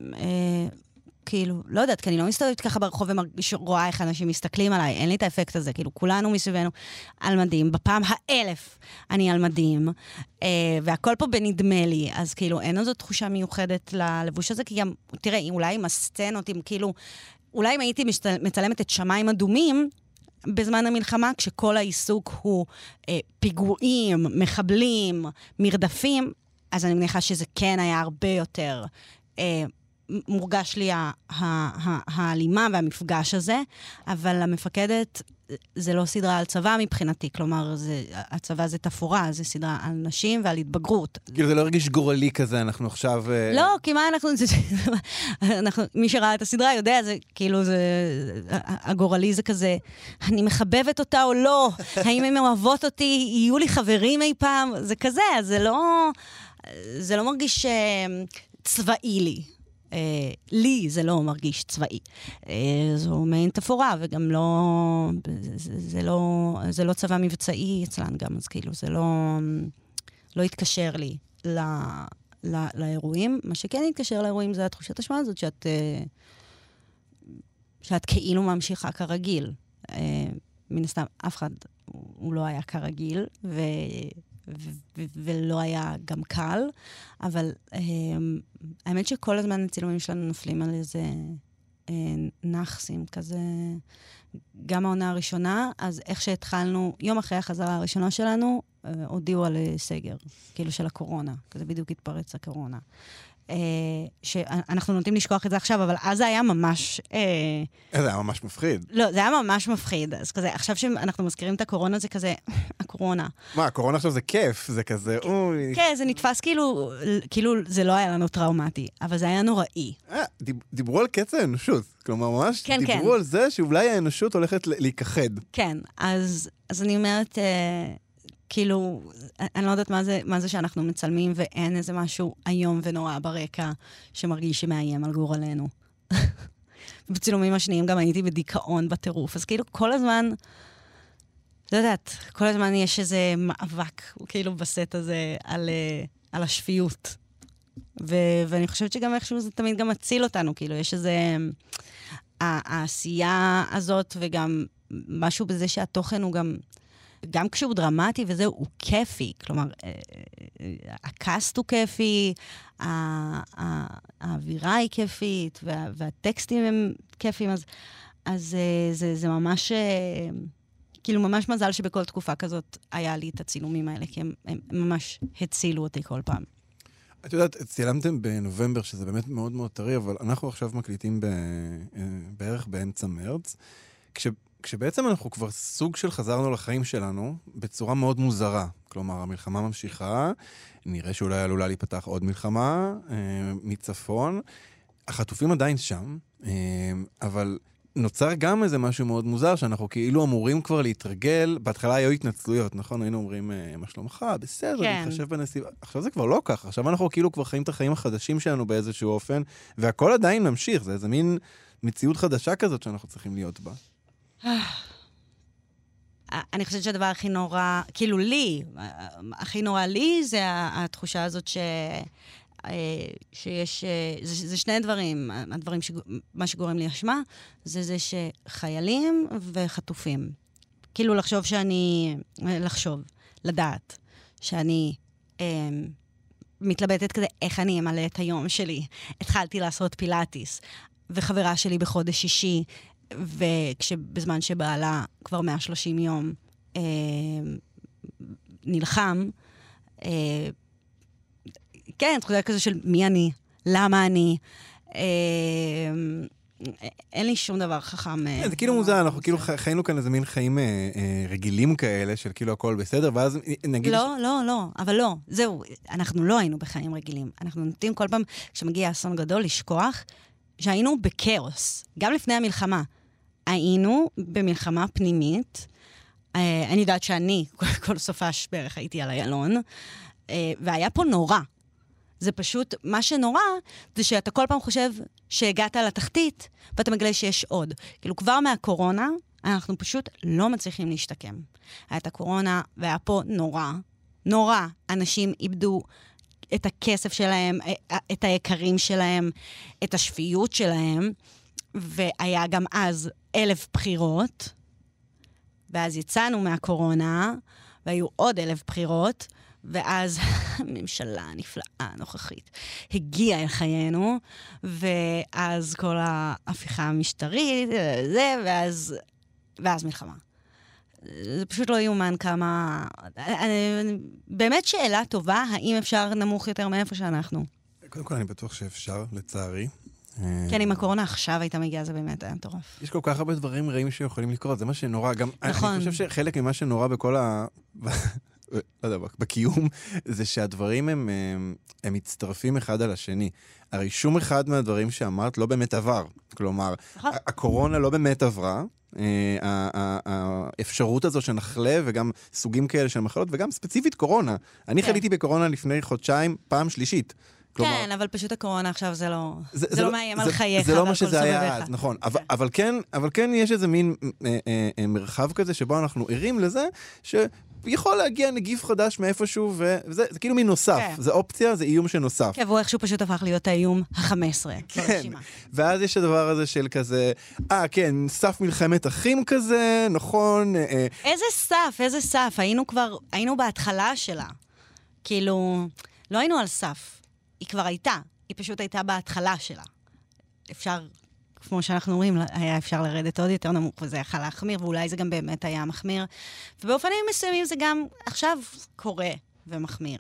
Speaker 3: כאילו, לא יודעת, כי אני לא מסתובבת ככה ברחוב ורואה איך אנשים מסתכלים עליי, אין לי את האפקט הזה, כאילו, כולנו מסביבנו על מדים, בפעם האלף אני על מדים, אה, והכל פה בנדמה לי, אז כאילו, אין איזו תחושה מיוחדת ללבוש הזה, כי גם, תראה, אולי עם הסצנות, עם כאילו, אולי אם הייתי משתל, מצלמת את שמיים אדומים, בזמן המלחמה, כשכל העיסוק הוא אה, פיגועים, מחבלים, מרדפים, אז אני מניחה שזה כן היה הרבה יותר... אה, מורגש לי האלימה והמפגש הזה, אבל המפקדת זה לא סדרה על צבא מבחינתי, כלומר, הצבא זה תפורה, זה סדרה על נשים ועל התבגרות.
Speaker 2: כאילו זה לא הרגיש גורלי כזה, אנחנו עכשיו...
Speaker 3: לא, כי מה אנחנו... מי שראה את הסדרה יודע, זה כאילו זה... הגורלי זה כזה, אני מחבבת אותה או לא? האם הן אוהבות אותי? יהיו לי חברים אי פעם? זה כזה, זה לא... זה לא מרגיש צבאי לי. Uh, לי זה לא מרגיש צבאי. Uh, זו מעין תפורה, וגם לא זה, זה, זה לא... זה לא צבא מבצעי אצלן גם, אז כאילו זה לא... לא התקשר לי ל, ל, לאירועים. מה שכן התקשר לאירועים זה התחושת השמעה הזאת, שאת, uh, שאת כאילו ממשיכה כרגיל. Uh, מן הסתם, אף אחד הוא לא היה כרגיל, ו... ו- ולא היה גם קל, אבל האמת שכל הזמן הצילומים שלנו נופלים על איזה אה, נחסים, כזה, גם העונה הראשונה, אז איך שהתחלנו, יום אחרי החזרה הראשונה שלנו, אה, הודיעו על אה, סגר, כאילו של הקורונה, כזה בדיוק התפרץ הקורונה. אה, שאנחנו נוטים לשכוח את זה עכשיו, אבל אז זה היה ממש... אה,
Speaker 2: זה היה ממש מפחיד.
Speaker 3: לא, זה היה ממש מפחיד. אז כזה, עכשיו שאנחנו מזכירים את הקורונה, זה כזה, הקורונה.
Speaker 2: מה, הקורונה עכשיו זה כיף, זה כזה, אוי...
Speaker 3: כן, זה נתפס כאילו, כאילו זה לא היה לנו טראומטי, אבל זה היה נוראי.
Speaker 2: אה, דיב, דיברו על קץ האנושות. כלומר, ממש
Speaker 3: כן,
Speaker 2: דיברו
Speaker 3: כן.
Speaker 2: על זה שאולי האנושות הולכת להיכחד.
Speaker 3: כן, אז, אז אני אומרת, אה, כאילו, אני לא יודעת מה זה, מה זה שאנחנו מצלמים, ואין איזה משהו איום ונורא ברקע שמרגיש שמאיים על גורלנו. בצילומים השניים גם הייתי בדיכאון בטירוף, אז כאילו כל הזמן, לא יודעת, כל הזמן יש איזה מאבק, כאילו בסט הזה, על, אה, על השפיות. ו- ואני חושבת שגם איכשהו זה תמיד גם מציל אותנו, כאילו, יש איזה... העשייה הזאת, וגם משהו בזה שהתוכן הוא גם... גם כשהוא דרמטי וזהו, הוא כיפי. כלומר, הקאסט הוא כיפי, האווירה היא כיפית, וה- והטקסטים הם כיפים, אז, אז זה, זה ממש... כאילו, ממש מזל שבכל תקופה כזאת היה לי את הצילומים האלה, כי הם, הם ממש הצילו אותי כל פעם.
Speaker 2: את יודעת, צילמתם בנובמבר, שזה באמת מאוד מאוד טרי, אבל אנחנו עכשיו מקליטים ב... בערך באמצע מרץ, כש... כשבעצם אנחנו כבר סוג של חזרנו לחיים שלנו, בצורה מאוד מוזרה. כלומר, המלחמה ממשיכה, נראה שאולי עלולה להיפתח עוד מלחמה אה, מצפון. החטופים עדיין שם, אה, אבל נוצר גם איזה משהו מאוד מוזר, שאנחנו כאילו אמורים כבר להתרגל. בהתחלה היו התנצלויות, נכון? היינו אומרים, מה שלומך? בסדר,
Speaker 3: כן.
Speaker 2: נתחשב בנסיבה. עכשיו זה כבר לא כך. עכשיו אנחנו כאילו כבר חיים את החיים החדשים שלנו באיזשהו אופן, והכל עדיין ממשיך. זה איזה מין מציאות חדשה כזאת שאנחנו צריכים להיות בה.
Speaker 3: אני חושבת שהדבר הכי נורא, כאילו לי, הכי נורא לי, זה התחושה הזאת ש... שיש, זה, זה שני דברים, הדברים, ש, מה שגורם לי אשמה, זה זה שחיילים וחטופים. כאילו לחשוב שאני, לחשוב, לדעת, שאני אה, מתלבטת כזה, איך אני אמלא את היום שלי. התחלתי לעשות פילאטיס, וחברה שלי בחודש שישי, ובזמן שבעלה כבר מאה ושלושים יום אה, נלחם, אה, כן, תחושה כזה של מי אני, למה אני, אה, אין לי שום דבר חכם.
Speaker 2: זה כאילו מוזר, אנחנו כאילו חיינו כאן איזה מין חיים רגילים כאלה, של כאילו הכל בסדר, ואז נגיד...
Speaker 3: לא, לא, לא, אבל לא, זהו, אנחנו לא היינו בחיים רגילים. אנחנו נוטים כל פעם, כשמגיע אסון גדול, לשכוח שהיינו בקאוס, גם לפני המלחמה. היינו במלחמה פנימית, אני יודעת שאני, כל סופש בערך הייתי על הילון, והיה פה נורא. זה פשוט, מה שנורא, זה שאתה כל פעם חושב שהגעת לתחתית, ואתה מגלה שיש עוד. כאילו, כבר מהקורונה, אנחנו פשוט לא מצליחים להשתקם. הייתה הקורונה, והיה פה נורא, נורא. אנשים איבדו את הכסף שלהם, את היקרים שלהם, את השפיות שלהם, והיה גם אז אלף בחירות, ואז יצאנו מהקורונה, והיו עוד אלף בחירות, ואז הממשלה הנפלאה הנוכחית הגיעה אל חיינו, ואז כל ההפיכה המשטרית, זה, ואז, ואז מלחמה. זה פשוט לא יאומן כמה... באמת שאלה טובה, האם אפשר נמוך יותר מאיפה שאנחנו?
Speaker 2: קודם כל אני בטוח שאפשר, לצערי.
Speaker 3: כן, אם הקורונה עכשיו הייתה מגיעה, זה באמת היה מטורף.
Speaker 2: יש כל כך הרבה דברים רעים שיכולים לקרות, זה מה שנורא, גם...
Speaker 3: נכון.
Speaker 2: אני חושב שחלק ממה שנורא בכל ה... לא יודע, בקיום, זה שהדברים הם, הם, הם מצטרפים אחד על השני. הרי שום אחד מהדברים שאמרת לא באמת עבר. כלומר, הקורונה לא באמת עברה, האפשרות הזו שנחלה, וגם סוגים כאלה של מחלות, וגם ספציפית קורונה. אני חליתי בקורונה לפני חודשיים, פעם שלישית.
Speaker 3: כן, אבל פשוט הקורונה עכשיו זה לא... זה לא מאיים על חייך.
Speaker 2: זה לא מה שזה היה אז, נכון. אבל כן יש איזה מין מרחב כזה, שבו אנחנו ערים לזה, ש... יכול להגיע נגיף חדש מאיפשהו, וזה זה כאילו מין נוסף. זה אופציה, זה איום שנוסף.
Speaker 3: כן, והוא איכשהו פשוט הפך להיות האיום ה-חמש עשרה.
Speaker 2: כן, ואז יש הדבר הזה של כזה, אה, כן, סף מלחמת אחים כזה, נכון.
Speaker 3: איזה סף, איזה סף. היינו כבר, היינו בהתחלה שלה. כאילו, לא היינו על סף. היא כבר הייתה. היא פשוט הייתה בהתחלה שלה. אפשר כמו שאנחנו אומרים, היה אפשר לרדת עוד יותר נמוך, וזה יכל להחמיר, ואולי זה גם באמת היה מחמיר. ובאופנים מסוימים זה גם עכשיו קורה ומחמיר.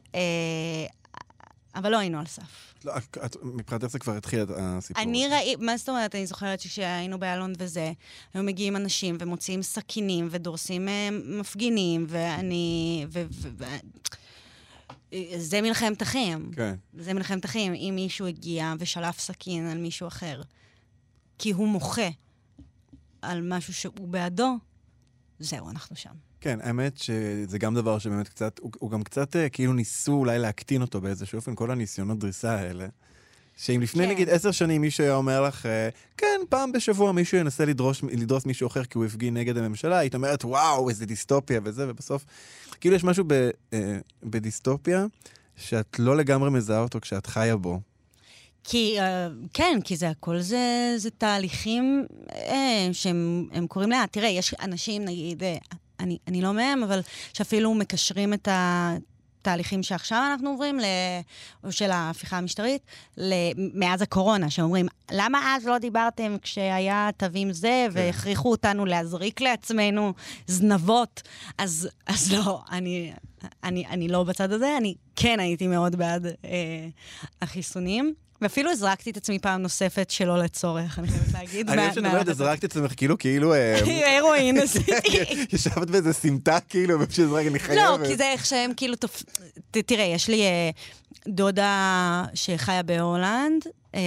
Speaker 3: אבל לא היינו על סף.
Speaker 2: לא, מבחינתך זה כבר התחיל את הסיפור.
Speaker 3: אני ראי, מה זאת אומרת? אני זוכרת שכשהיינו באלון וזה, היו מגיעים אנשים ומוציאים סכינים ודורסים מפגינים, ואני... ו, ו, ו, זה מלחמת אחים.
Speaker 2: כן.
Speaker 3: זה מלחמת אחים. אם מישהו הגיע ושלף סכין על מישהו אחר, כי הוא מוחה על משהו שהוא בעדו, זהו, אנחנו שם.
Speaker 2: כן, האמת שזה גם דבר שבאמת קצת, הוא, הוא גם קצת כאילו ניסו אולי להקטין אותו באיזשהו אופן, כל הניסיונות דריסה האלה. שאם לפני כן. נגיד עשר שנים מישהו היה אומר לך, כן, פעם בשבוע מישהו ינסה לדרוש, לדרוס מישהו אחר כי הוא הפגין נגד הממשלה, היית אומרת, וואו, איזה דיסטופיה וזה, ובסוף, כאילו יש משהו ב, אה, בדיסטופיה, שאת לא לגמרי מזהה אותו כשאת חיה בו.
Speaker 3: כי, uh, כן, כי זה הכל, זה, זה תהליכים אה, שהם הם קוראים לה, תראה, יש אנשים, נגיד, אה, אני, אני לא מהם, אבל שאפילו מקשרים את התהליכים שעכשיו אנחנו עוברים, או של ההפיכה המשטרית, מאז הקורונה, שאומרים, למה אז לא דיברתם כשהיה תווים זה, והכריחו אותנו להזריק לעצמנו זנבות? אז, אז לא, אני, אני, אני לא בצד הזה, אני כן הייתי מאוד בעד אה, החיסונים. ואפילו הזרקתי את עצמי פעם נוספת שלא לצורך, אני חייבת להגיד.
Speaker 2: אני חושב שאני אומרת, הזרקתי את עצמך כאילו, כאילו...
Speaker 3: הרואין עשיתי.
Speaker 2: ישבת באיזה סמטה כאילו, ופשוט אני חייבת.
Speaker 3: לא, כי זה איך שהם כאילו... תראה, יש לי דודה שחיה בהולנד,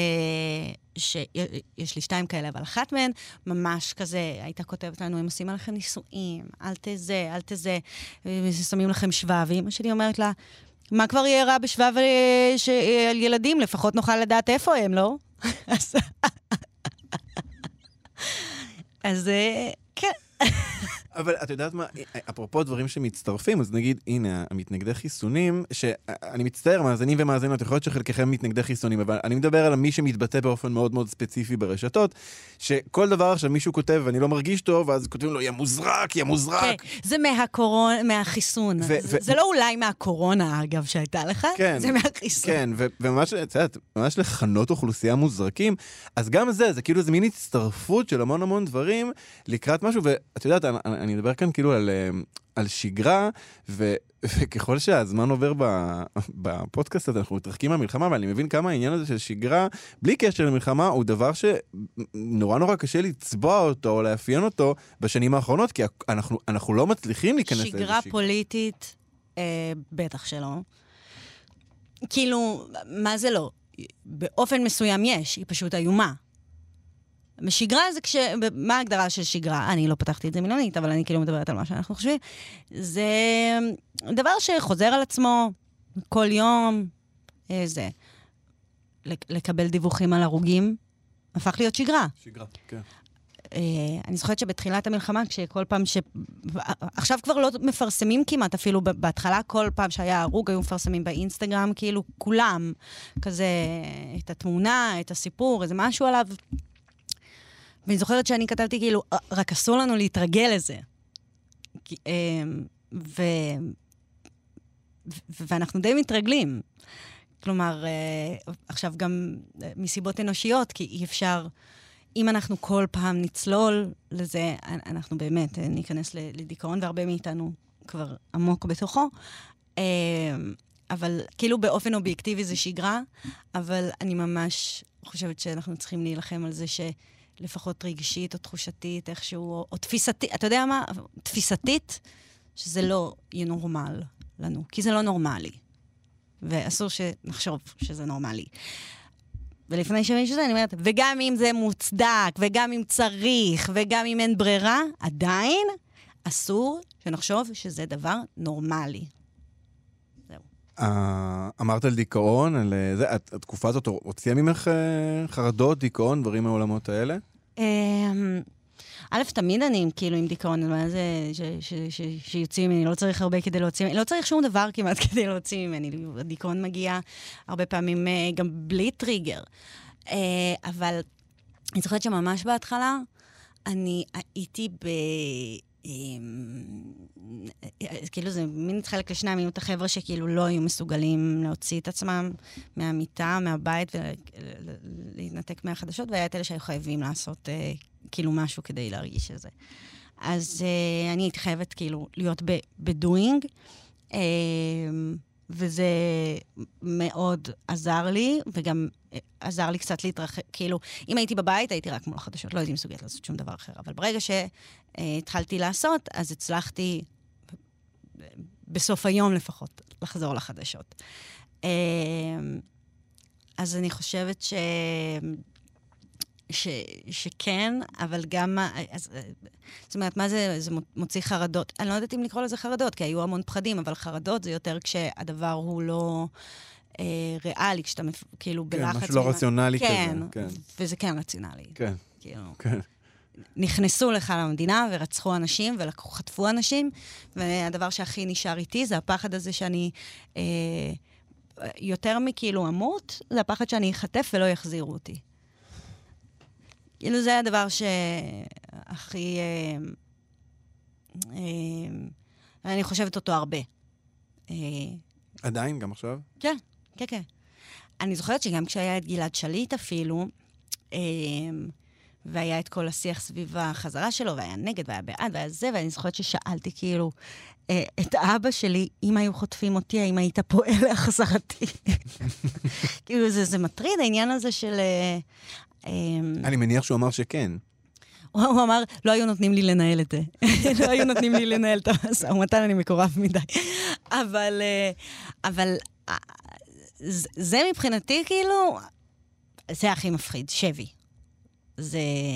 Speaker 3: שיש לי שתיים כאלה, אבל אחת מהן ממש כזה, הייתה כותבת לנו, הם עושים עליכם נישואים, אל תזה, אל תזה, שמים לכם שבב, ואמא שלי אומרת לה, מה כבר יהיה רע בשבב על ילדים? לפחות נוכל לדעת איפה הם, לא? אז כן.
Speaker 2: אבל את יודעת מה, אפרופו דברים שמצטרפים, אז נגיד, הנה, המתנגדי חיסונים, שאני מצטער, מאזינים ומאזינות, יכול להיות שחלקכם מתנגדי חיסונים, אבל אני מדבר על מי שמתבטא באופן מאוד מאוד ספציפי ברשתות, שכל דבר עכשיו מישהו כותב, ואני לא מרגיש טוב, אז כותבים לו, יא מוזרק, יא מוזרק.
Speaker 3: זה מהחיסון. זה לא אולי מהקורונה, אגב, שהייתה לך, זה מהחיסון. כן,
Speaker 2: וממש, את יודעת, ממש לכנות אוכלוסייה מוזרקים, אז גם זה, זה כאילו, זה מין הצטרפות של המון המון דברים, לקראת משהו, ואת יודעת, אני מדבר כאן כאילו על, על שגרה, ו, וככל שהזמן עובר בפודקאסט הזה, אנחנו מתרחקים מהמלחמה, אבל אני מבין כמה העניין הזה של שגרה, בלי קשר למלחמה, הוא דבר שנורא נורא קשה לצבוע אותו, או לאפיין אותו בשנים האחרונות, כי אנחנו, אנחנו לא מצליחים להיכנס לאיזה שגרה.
Speaker 3: שגרה פוליטית, אה, בטח שלא. כאילו, מה זה לא? באופן מסוים יש, היא פשוט איומה. בשגרה זה כש... מה ההגדרה של שגרה? אני לא פתחתי את זה מילונית, אבל אני כאילו מדברת על מה שאנחנו חושבים. זה דבר שחוזר על עצמו כל יום, זה. לקבל דיווחים על הרוגים, הפך להיות שגרה.
Speaker 2: שגרה, כן.
Speaker 3: אני זוכרת שבתחילת המלחמה, כשכל פעם ש... עכשיו כבר לא מפרסמים כמעט, אפילו בהתחלה כל פעם שהיה הרוג, היו מפרסמים באינסטגרם, כאילו כולם, כזה, את התמונה, את הסיפור, איזה משהו עליו. ואני זוכרת שאני כתבתי כאילו, רק אסור לנו להתרגל לזה. ו... ואנחנו די מתרגלים. כלומר, עכשיו גם מסיבות אנושיות, כי אי אפשר, אם אנחנו כל פעם נצלול לזה, אנחנו באמת ניכנס לדיכאון, והרבה מאיתנו כבר עמוק בתוכו. אבל כאילו באופן אובייקטיבי זה שגרה, אבל אני ממש חושבת שאנחנו צריכים להילחם על זה ש... לפחות רגשית או תחושתית, איכשהו, או תפיסתית, אתה יודע מה? תפיסתית, שזה לא יהיה נורמל לנו, כי זה לא נורמלי. ואסור שנחשוב שזה נורמלי. ולפני שמישהו זה, אני אומרת, וגם אם זה מוצדק, וגם אם צריך, וגם אם אין ברירה, עדיין אסור שנחשוב שזה דבר נורמלי. זהו.
Speaker 2: אמרת על דיכאון, על זה, התקופה הזאת הוציאה ממך חרדות, דיכאון, דברים מהעולמות האלה?
Speaker 3: א', תמיד אני כאילו עם דיכאון, מה זה שיוצאים ממני, לא צריך הרבה כדי להוציא ממני, לא צריך שום דבר כמעט כדי להוציא ממני, הדיכאון מגיע הרבה פעמים גם בלי טריגר. אבל אני זוכרת שממש בהתחלה, אני הייתי ב... כאילו זה מין התחלק לשני המינות החבר'ה שכאילו לא היו מסוגלים להוציא את עצמם מהמיטה, מהבית להתנתק מהחדשות, והיה את אלה שהיו חייבים לעשות אה, כאילו משהו כדי להרגיש את זה. אז אה, אני הייתי חייבת כאילו להיות בדוינג, אה, וזה מאוד עזר לי, וגם עזר לי קצת להתרחק, כאילו, אם הייתי בבית, הייתי רק מול החדשות, לא הייתי מסוגלת לעשות שום דבר אחר. אבל ברגע שהתחלתי לעשות, אז הצלחתי, בסוף היום לפחות, לחזור לחדשות. אז אני חושבת ש... ש... שכן, אבל גם... אז... זאת אומרת, מה זה? זה מוציא חרדות. אני לא יודעת אם לקרוא לזה חרדות, כי היו המון פחדים, אבל חרדות זה יותר כשהדבר הוא לא אה, ריאלי, כשאתה מפ... כאילו
Speaker 2: כן,
Speaker 3: בלחץ...
Speaker 2: כן, משהו לא רציונלי
Speaker 3: כן,
Speaker 2: כזה. כן,
Speaker 3: וזה כן רציונלי.
Speaker 2: כן,
Speaker 3: כאילו,
Speaker 2: כן.
Speaker 3: נכנסו לך למדינה ורצחו אנשים וחטפו אנשים, והדבר שהכי נשאר איתי זה הפחד הזה שאני... אה, יותר מכאילו אמות, זה הפחד שאני אחטף ולא יחזירו אותי. כאילו זה הדבר שהכי... אה, אה, אני חושבת אותו הרבה. אה,
Speaker 2: עדיין, גם עכשיו?
Speaker 3: כן, כן, כן. אני זוכרת שגם כשהיה את גלעד שליט אפילו, אה, והיה את כל השיח סביב החזרה שלו, והיה נגד, והיה בעד, והיה זה, ואני זוכרת ששאלתי כאילו אה, את אבא שלי, אם היו חוטפים אותי, האם היית פועל להחזרתי? כאילו זה, זה מטריד, העניין הזה של... אה,
Speaker 2: אני מניח שהוא אמר שכן.
Speaker 3: הוא, הוא אמר, לא היו נותנים לי לנהל את זה. לא היו נותנים לי לנהל את המשא ומתן, אני מקורב מדי. אבל, אבל זה מבחינתי כאילו, זה הכי מפחיד, שבי. זה...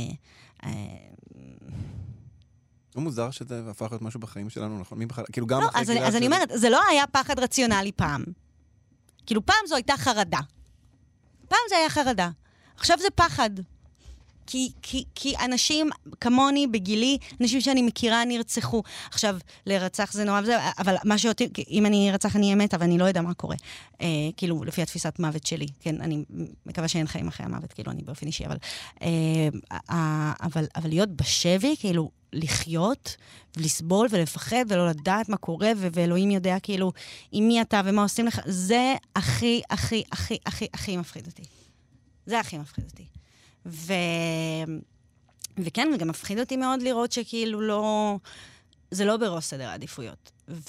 Speaker 2: לא מוזר שזה הפך להיות משהו בחיים שלנו, נכון? מי בחיים? כאילו גם
Speaker 3: לא,
Speaker 2: אחרי
Speaker 3: אז,
Speaker 2: גלעד
Speaker 3: אני, אז
Speaker 2: של...
Speaker 3: אני אומרת, זה לא היה פחד רציונלי פעם. כאילו פעם זו הייתה חרדה. פעם זה היה חרדה. עכשיו זה פחד. כי, כי, כי אנשים כמוני, בגילי, אנשים שאני מכירה נרצחו. עכשיו, לרצח זה נורא וזה, אבל מה שאותי, אם אני ארצח אני אמת, אבל אני לא יודע מה קורה. אה, כאילו, לפי התפיסת מוות שלי. כן, אני מקווה שאין חיים אחרי המוות, כאילו, אני באופן אישי, אבל, אה, אה, אבל, אבל להיות בשבי, כאילו, לחיות, ולסבול ולפחד, ולא לדעת מה קורה, ו- ואלוהים יודע, כאילו, עם מי אתה ומה עושים לך, זה הכי, הכי, הכי, הכי, הכי מפחיד אותי. זה הכי מפחיד אותי. ו... וכן, וגם מפחיד אותי מאוד לראות שכאילו לא... זה לא בראש סדר העדיפויות.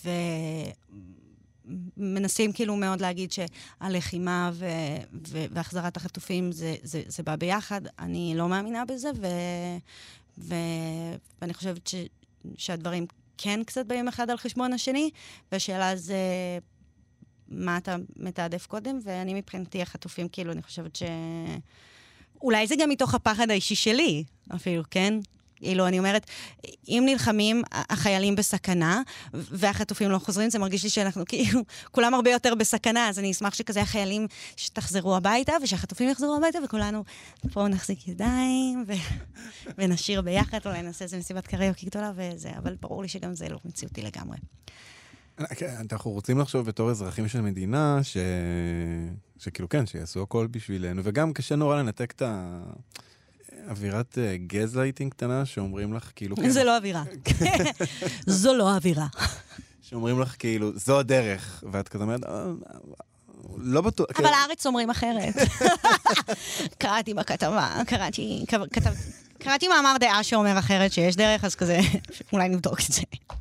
Speaker 3: ומנסים כאילו מאוד להגיד שהלחימה ו... ו... והחזרת החטופים זה, זה, זה בא ביחד. אני לא מאמינה בזה, ו... ו... ואני חושבת ש... שהדברים כן קצת באים אחד על חשבון השני, והשאלה זה... מה אתה מתעדף קודם, ואני מבחינתי החטופים, כאילו, אני חושבת ש... אולי זה גם מתוך הפחד האישי שלי, אפילו, כן? אילו, אני אומרת, אם נלחמים החיילים בסכנה, והחטופים לא חוזרים, זה מרגיש לי שאנחנו, כאילו, כולם הרבה יותר בסכנה, אז אני אשמח שכזה החיילים שתחזרו הביתה, ושהחטופים יחזרו הביתה, וכולנו פה נחזיק ידיים, ו... ונשיר ביחד, אולי נעשה איזה מסיבת קריוקי גדולה וזה, אבל ברור לי שגם זה לא מציאותי לגמרי.
Speaker 2: אנחנו רוצים לחשוב בתור אזרחים של מדינה, ש... שכאילו כן, שיעשו הכל בשבילנו, וגם קשה נורא לנתק את האווירת גזלייטינג קטנה, שאומרים לך כאילו...
Speaker 3: זה לא אווירה. זו לא אווירה.
Speaker 2: שאומרים לך כאילו, זו הדרך, ואת כזה אומרת, לא בטוח...
Speaker 3: אבל הארץ אומרים אחרת. קראתי בכתבה, קראתי... קראתי מאמר דעה שאומר אחרת שיש דרך, אז כזה, אולי נבדוק את זה.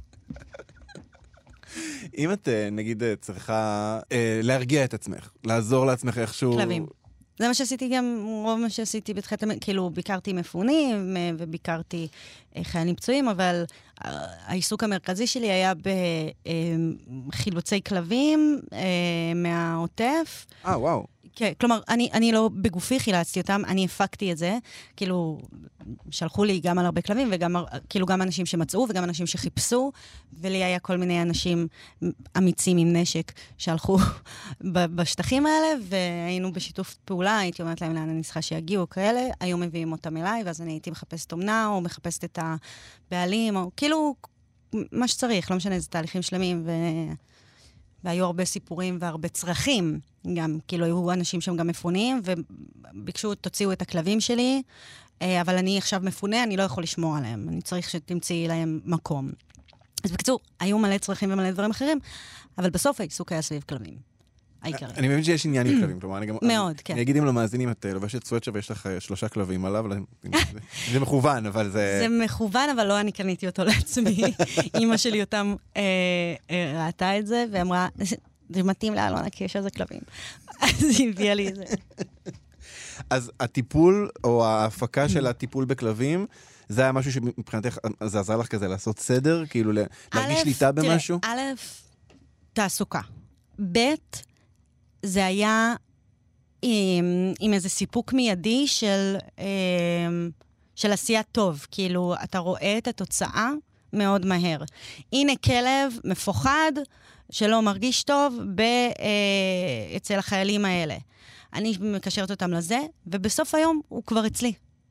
Speaker 2: אם את, נגיד, צריכה אה, להרגיע את עצמך, לעזור לעצמך איכשהו...
Speaker 3: כלבים. זה מה שעשיתי גם, רוב מה שעשיתי בתחילת, כאילו, ביקרתי מפונים וביקרתי חיילים פצועים, אבל העיסוק המרכזי שלי היה בחילוצי כלבים מהעוטף.
Speaker 2: אה, וואו.
Speaker 3: כן, כלומר, אני, אני לא בגופי חילצתי אותם, אני הפקתי את זה, כאילו, שלחו לי גם על הרבה כלבים, וגם, כאילו, גם אנשים שמצאו, וגם אנשים שחיפשו, ולי היה כל מיני אנשים אמיצים עם נשק, שהלכו בשטחים האלה, והיינו בשיתוף פעולה, הייתי אומרת להם לאן אני צריכה שיגיעו כאלה, היום מביאים אותם אליי, ואז אני הייתי מחפשת אומנה, או מחפשת את הבעלים, או כאילו, מה שצריך, לא משנה, זה תהליכים שלמים, ו... והיו הרבה סיפורים והרבה צרכים, גם, כאילו, היו אנשים שהם גם מפונים, וביקשו, תוציאו את הכלבים שלי, אבל אני עכשיו מפונה, אני לא יכול לשמור עליהם, אני צריך שתמצאי להם מקום. אז בקיצור, היו מלא צרכים ומלא דברים אחרים, אבל בסוף העיסוק היה סביב כלבים. העיקרי.
Speaker 2: אני מבין שיש עניין עם כלבים, כלומר, אני גם...
Speaker 3: מאוד, כן.
Speaker 2: אני אגיד אם למאזינים, את לובשת סוואצ'ר ויש לך שלושה כלבים עליו, זה מכוון, אבל זה...
Speaker 3: זה מכוון, אבל לא אני קניתי אותו לעצמי. אמא שלי אותם ראתה את זה, ואמרה, זה מתאים לאלונה, כי יש איזה כלבים. אז היא הביאה לי את זה.
Speaker 2: אז הטיפול, או ההפקה של הטיפול בכלבים, זה היה משהו שמבחינתך, זה עזר לך כזה לעשות סדר? כאילו להרגיש שליטה במשהו?
Speaker 3: א', תעסוקה. ב', זה היה עם, עם איזה סיפוק מיידי של, של עשייה טוב. כאילו, אתה רואה את התוצאה מאוד מהר. הנה כלב מפוחד, שלא מרגיש טוב, ב, אצל החיילים האלה. אני מקשרת אותם לזה, ובסוף היום הוא כבר אצלי.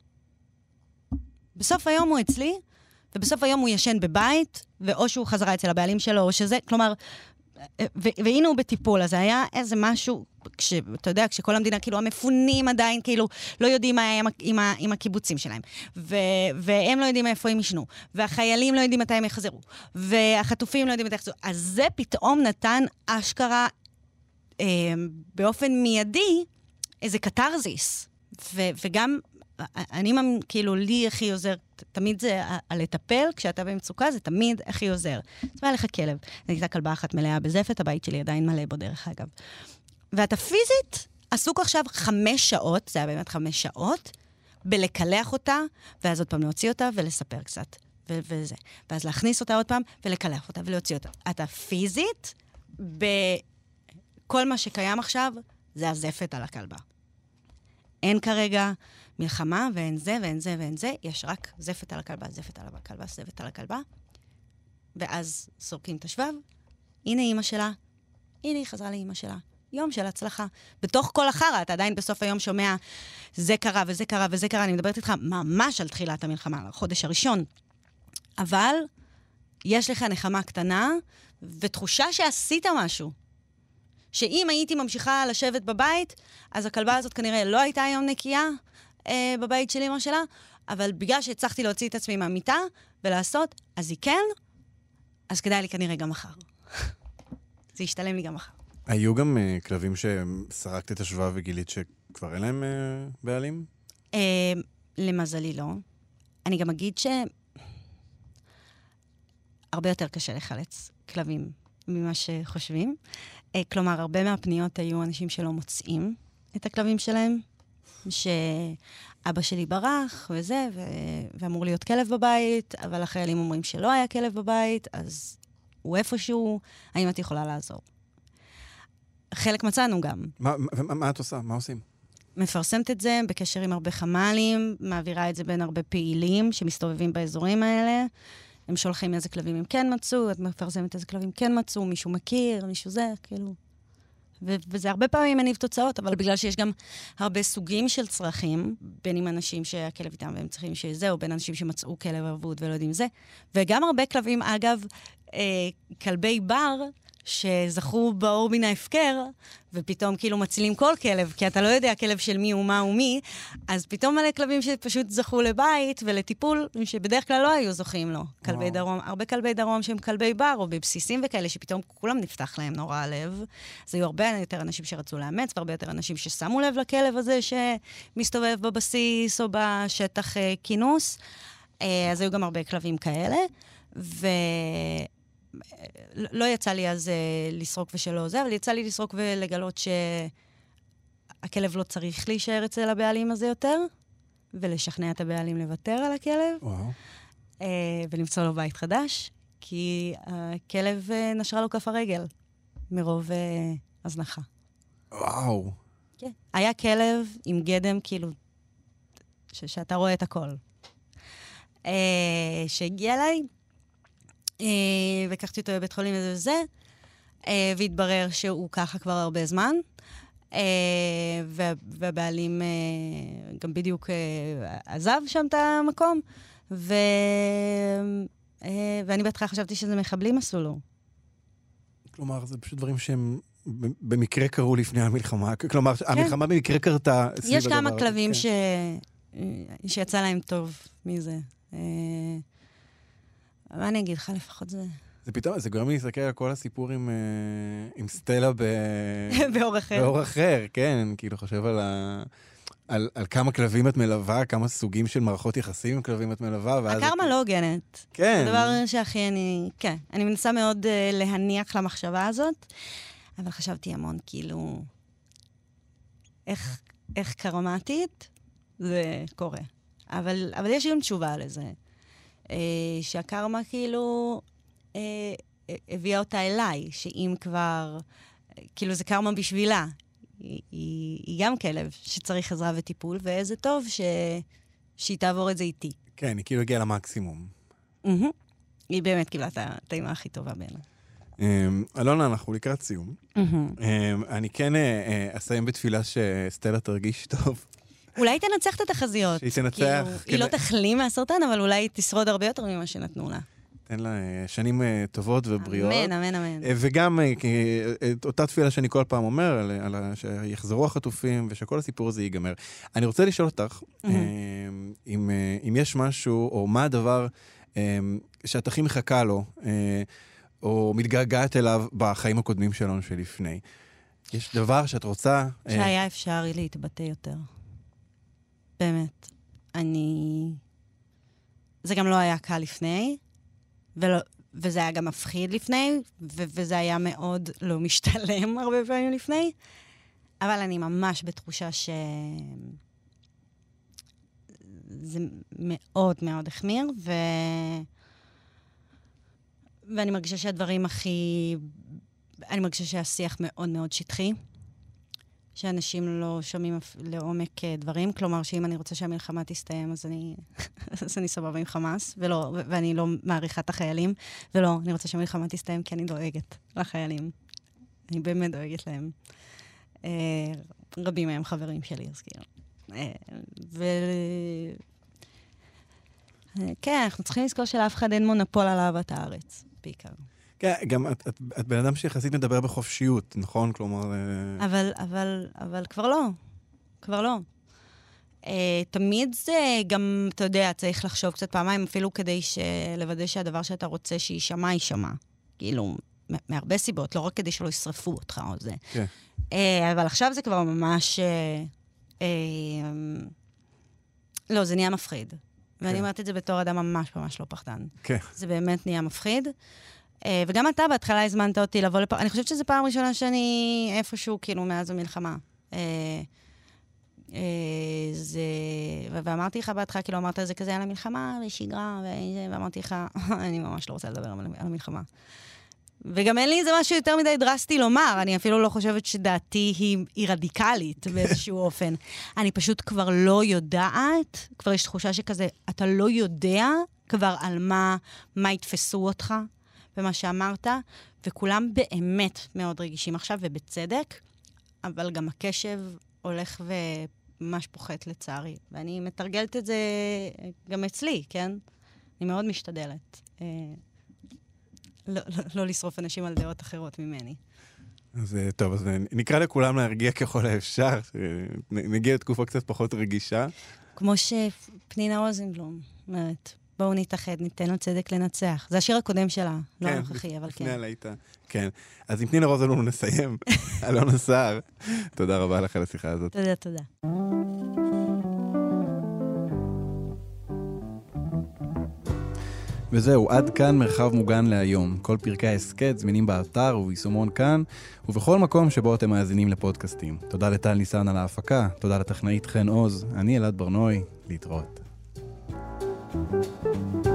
Speaker 3: בסוף היום הוא אצלי, ובסוף היום הוא ישן בבית, ואו שהוא חזרה אצל הבעלים שלו, או שזה, כלומר, והנה הוא בטיפול, אז היה איזה משהו, כש, אתה יודע, כשכל המדינה, כאילו, המפונים עדיין, כאילו, לא יודעים מה היה עם, עם, עם הקיבוצים שלהם, ו, והם לא יודעים איפה הם ישנו, והחיילים לא יודעים מתי הם יחזרו, והחטופים לא יודעים מתי יחזרו, אז זה פתאום נתן אשכרה, אה, באופן מיידי, איזה קטרזיס, ו, וגם, אני, כאילו, לי הכי עוזר, תמיד זה על לטפל, כשאתה במצוקה, זה תמיד הכי עוזר. זה בא לך כלב. זה הייתה כלבה אחת מלאה בזפת, הבית שלי עדיין מלא בו דרך אגב. ואתה פיזית עסוק עכשיו חמש שעות, זה היה באמת חמש שעות, בלקלח אותה, ואז עוד פעם להוציא אותה ולספר קצת, ו- וזה. ואז להכניס אותה עוד פעם, ולקלח אותה ולהוציא אותה. אתה פיזית, בכל מה שקיים עכשיו, זה הזפת על הכלבה. אין כרגע מלחמה, ואין זה, ואין זה, ואין זה, יש רק זפת על הכלבה, זפת על הכלבה, זפת על הכלבה, ואז סורקים את השבב, הנה אימא שלה, הנה היא חזרה לאימא שלה, יום של הצלחה. בתוך כל החרה, אתה עדיין בסוף היום שומע, זה קרה וזה קרה וזה קרה, אני מדברת איתך ממש על תחילת המלחמה, על החודש הראשון. אבל יש לך נחמה קטנה, ותחושה שעשית משהו. שאם הייתי ממשיכה לשבת בבית, אז הכלבה הזאת כנראה לא הייתה היום נקייה אה, בבית של אמא שלה, אבל בגלל שהצלחתי להוציא את עצמי מהמיטה ולעשות, אז היא כן, אז כדאי לי כנראה גם מחר. זה ישתלם לי גם מחר.
Speaker 2: היו גם uh, כלבים שסרקת את השבב וגילית שכבר אין להם uh, בעלים?
Speaker 3: Uh, למזלי לא. אני גם אגיד ש... הרבה יותר קשה לחלץ כלבים ממה שחושבים. Uh, כלומר, הרבה מהפניות היו אנשים שלא מוצאים את הכלבים שלהם, שאבא שלי ברח וזה, ו... ואמור להיות כלב בבית, אבל החיילים אומרים שלא היה כלב בבית, אז הוא איפשהו, האם את יכולה לעזור? חלק מצאנו גם.
Speaker 2: מה, מה, מה את עושה? מה עושים?
Speaker 3: מפרסמת את זה בקשר עם הרבה חמלים, מעבירה את זה בין הרבה פעילים שמסתובבים באזורים האלה. הם שולחים איזה כלבים הם כן מצאו, את מפרסמת איזה כלבים כן מצאו, מישהו מכיר, מישהו זה, כאילו. ו- וזה הרבה פעמים מניב תוצאות, אבל בגלל שיש גם הרבה סוגים של צרכים, בין עם אנשים שהכלב איתם והם צריכים שזה, או בין אנשים שמצאו כלב אבוד ולא יודעים זה. וגם הרבה כלבים, אגב, אה, כלבי בר, שזכו באור מן ההפקר, ופתאום כאילו מצילים כל כלב, כי אתה לא יודע כלב של מי ומה ומי, אז פתאום מלא כלבים שפשוט זכו לבית ולטיפול, שבדרך כלל לא היו זוכים לו. כלבי דרום, הרבה כלבי דרום שהם כלבי בר, או בבסיסים וכאלה, שפתאום כולם נפתח להם נורא הלב. אז היו הרבה יותר אנשים שרצו לאמץ, והרבה יותר אנשים ששמו לב לכלב הזה שמסתובב בבסיס או בשטח כינוס. אז היו גם הרבה כלבים כאלה, ו... לא יצא לי אז לסרוק ושלא זה, אבל יצא לי לסרוק ולגלות שהכלב לא צריך להישאר אצל הבעלים הזה יותר, ולשכנע את הבעלים לוותר על הכלב,
Speaker 2: וואו.
Speaker 3: ולמצוא לו בית חדש, כי הכלב נשרה לו כף הרגל, מרוב הזנחה.
Speaker 2: וואו.
Speaker 3: כן. היה כלב עם גדם, כאילו, ש- שאתה רואה את הכל. שהגיע אליי, וקחתי אותו בבית חולים וזה וזה, והתברר שהוא ככה כבר הרבה זמן, והבעלים גם בדיוק עזב שם את המקום, ואני בהתחלה חשבתי שזה מחבלים עשו לו.
Speaker 2: כלומר, זה פשוט דברים שהם במקרה קרו לפני המלחמה, כלומר, המלחמה במקרה קרתה סביב הדבר.
Speaker 3: יש כמה כלבים שיצא להם טוב מזה. מה אני אגיד לך? לפחות זה,
Speaker 2: זה פתאום, זה גורם לי להסתכל על כל הסיפור עם, עם סטלה ב...
Speaker 3: באור אחר.
Speaker 2: באור אחר, כן, אני כאילו חושב על, ה... על, על כמה כלבים את מלווה, כמה סוגים של מערכות יחסים עם כלבים את מלווה, ואז...
Speaker 3: הקרמה לא הוגנת.
Speaker 2: כן.
Speaker 3: זה דבר שהכי אני... כן, אני מנסה מאוד uh, להניח למחשבה הזאת, אבל חשבתי המון, כאילו... איך, איך קרמטית זה קורה. אבל, אבל יש גם תשובה לזה. אה, שהקרמה כאילו אה, הביאה אותה אליי, שאם כבר, כאילו זה קרמה בשבילה. היא, היא, היא גם כלב שצריך עזרה וטיפול, ואיזה טוב ש, שהיא תעבור את זה איתי.
Speaker 2: כן, היא כאילו הגיעה למקסימום.
Speaker 3: Mm-hmm. היא באמת קיבלה את הטעימה הכי טובה בעיניי.
Speaker 2: Um, אלונה, אנחנו לקראת סיום. Mm-hmm. Um, אני כן uh, uh, אסיים בתפילה שסטלה תרגיש טוב.
Speaker 3: אולי תנצח את התחזיות.
Speaker 2: שהיא תנצח.
Speaker 3: כאילו,
Speaker 2: כדי...
Speaker 3: היא לא תחלים מהסרטן, אבל אולי היא תשרוד הרבה יותר ממה שנתנו לה.
Speaker 2: תן לה uh, שנים uh, טובות ובריאות.
Speaker 3: אמן, אמן, אמן.
Speaker 2: Uh, וגם uh, uh, אותה תפילה שאני כל פעם אומר, על, על, על, שיחזרו החטופים ושכל הסיפור הזה ייגמר. אני רוצה לשאול אותך, mm-hmm. uh, אם, uh, אם יש משהו, או מה הדבר uh, שאת הכי מחכה לו, uh, או מתגעגעת אליו בחיים הקודמים שלנו שלפני. יש דבר שאת רוצה...
Speaker 3: שהיה אפשר להתבטא יותר. באמת. אני... זה גם לא היה קל לפני, ולא... וזה היה גם מפחיד לפני, ו... וזה היה מאוד לא משתלם הרבה פעמים לפני, אבל אני ממש בתחושה ש... זה מאוד מאוד החמיר, ו... ואני מרגישה שהדברים הכי... אני מרגישה שהשיח מאוד מאוד שטחי, שאנשים לא שומעים לעומק דברים, כלומר שאם אני רוצה שהמלחמה תסתיים, אז אני, אז אני סבבה עם חמאס, ולא, ואני לא מעריכה את החיילים, ולא, אני רוצה שהמלחמה תסתיים כי אני דואגת לחיילים. אני באמת דואגת להם. רבים מהם חברים שלי, אז כאילו. ו... כן, אנחנו צריכים לזכור שלאף אחד אין מונופול על אהבת הארץ, בעיקר.
Speaker 2: כן, גם את, את, את בן אדם שיחסית מדבר בחופשיות, נכון? כלומר...
Speaker 3: אבל, אבל, אבל כבר לא. כבר לא. Uh, תמיד זה גם, אתה יודע, צריך לחשוב קצת פעמיים, אפילו כדי לוודא שהדבר שאתה רוצה שישמע, ישמע. כאילו, מהרבה סיבות, לא רק כדי שלא ישרפו אותך או זה. כן. Uh, אבל עכשיו זה כבר ממש... Uh, uh, לא, זה נהיה מפחיד. ואני אומרת את זה בתור אדם ממש ממש לא פחדן. כן. זה באמת נהיה מפחיד. וגם אתה בהתחלה הזמנת אותי לבוא לפה. אני חושבת שזו פעם ראשונה שאני איפשהו, כאילו, מאז המלחמה. זה... ואמרתי לך בהתחלה, כאילו, אמרת זה כזה על המלחמה, ושגרה, ואמרתי לך, אני ממש לא רוצה לדבר על המלחמה. וגם אין לי איזה משהו יותר מדי דרסטי לומר, אני אפילו לא חושבת שדעתי היא, היא רדיקלית באיזשהו אופן. אני פשוט כבר לא יודעת, כבר יש תחושה שכזה, אתה לא יודע כבר על מה, מה יתפסו אותך, במה שאמרת, וכולם באמת מאוד רגישים עכשיו, ובצדק, אבל גם הקשב הולך וממש פוחת לצערי, ואני מתרגלת את זה גם אצלי, כן? אני מאוד משתדלת. לא, לא, לא לשרוף אנשים על דעות אחרות ממני.
Speaker 2: אז טוב, אז נקרא לכולם להרגיע ככל האפשר, נגיע לתקופה קצת פחות רגישה.
Speaker 3: כמו שפנינה רוזנבלום אומרת, בואו נתאחד, ניתן לו צדק לנצח. זה השיר הקודם שלה, לא הנוכחי, אבל כן.
Speaker 2: כן, אז עם פנינה רוזנבלום נסיים. אלונה סער, תודה רבה לך על השיחה הזאת.
Speaker 3: תודה, תודה.
Speaker 2: וזהו, עד כאן מרחב מוגן להיום. כל פרקי ההסקט זמינים באתר וביישומון כאן, ובכל מקום שבו אתם מאזינים לפודקאסטים. תודה לטל ניסן על ההפקה, תודה לטכנאית חן עוז, אני אלעד ברנוי, להתראות.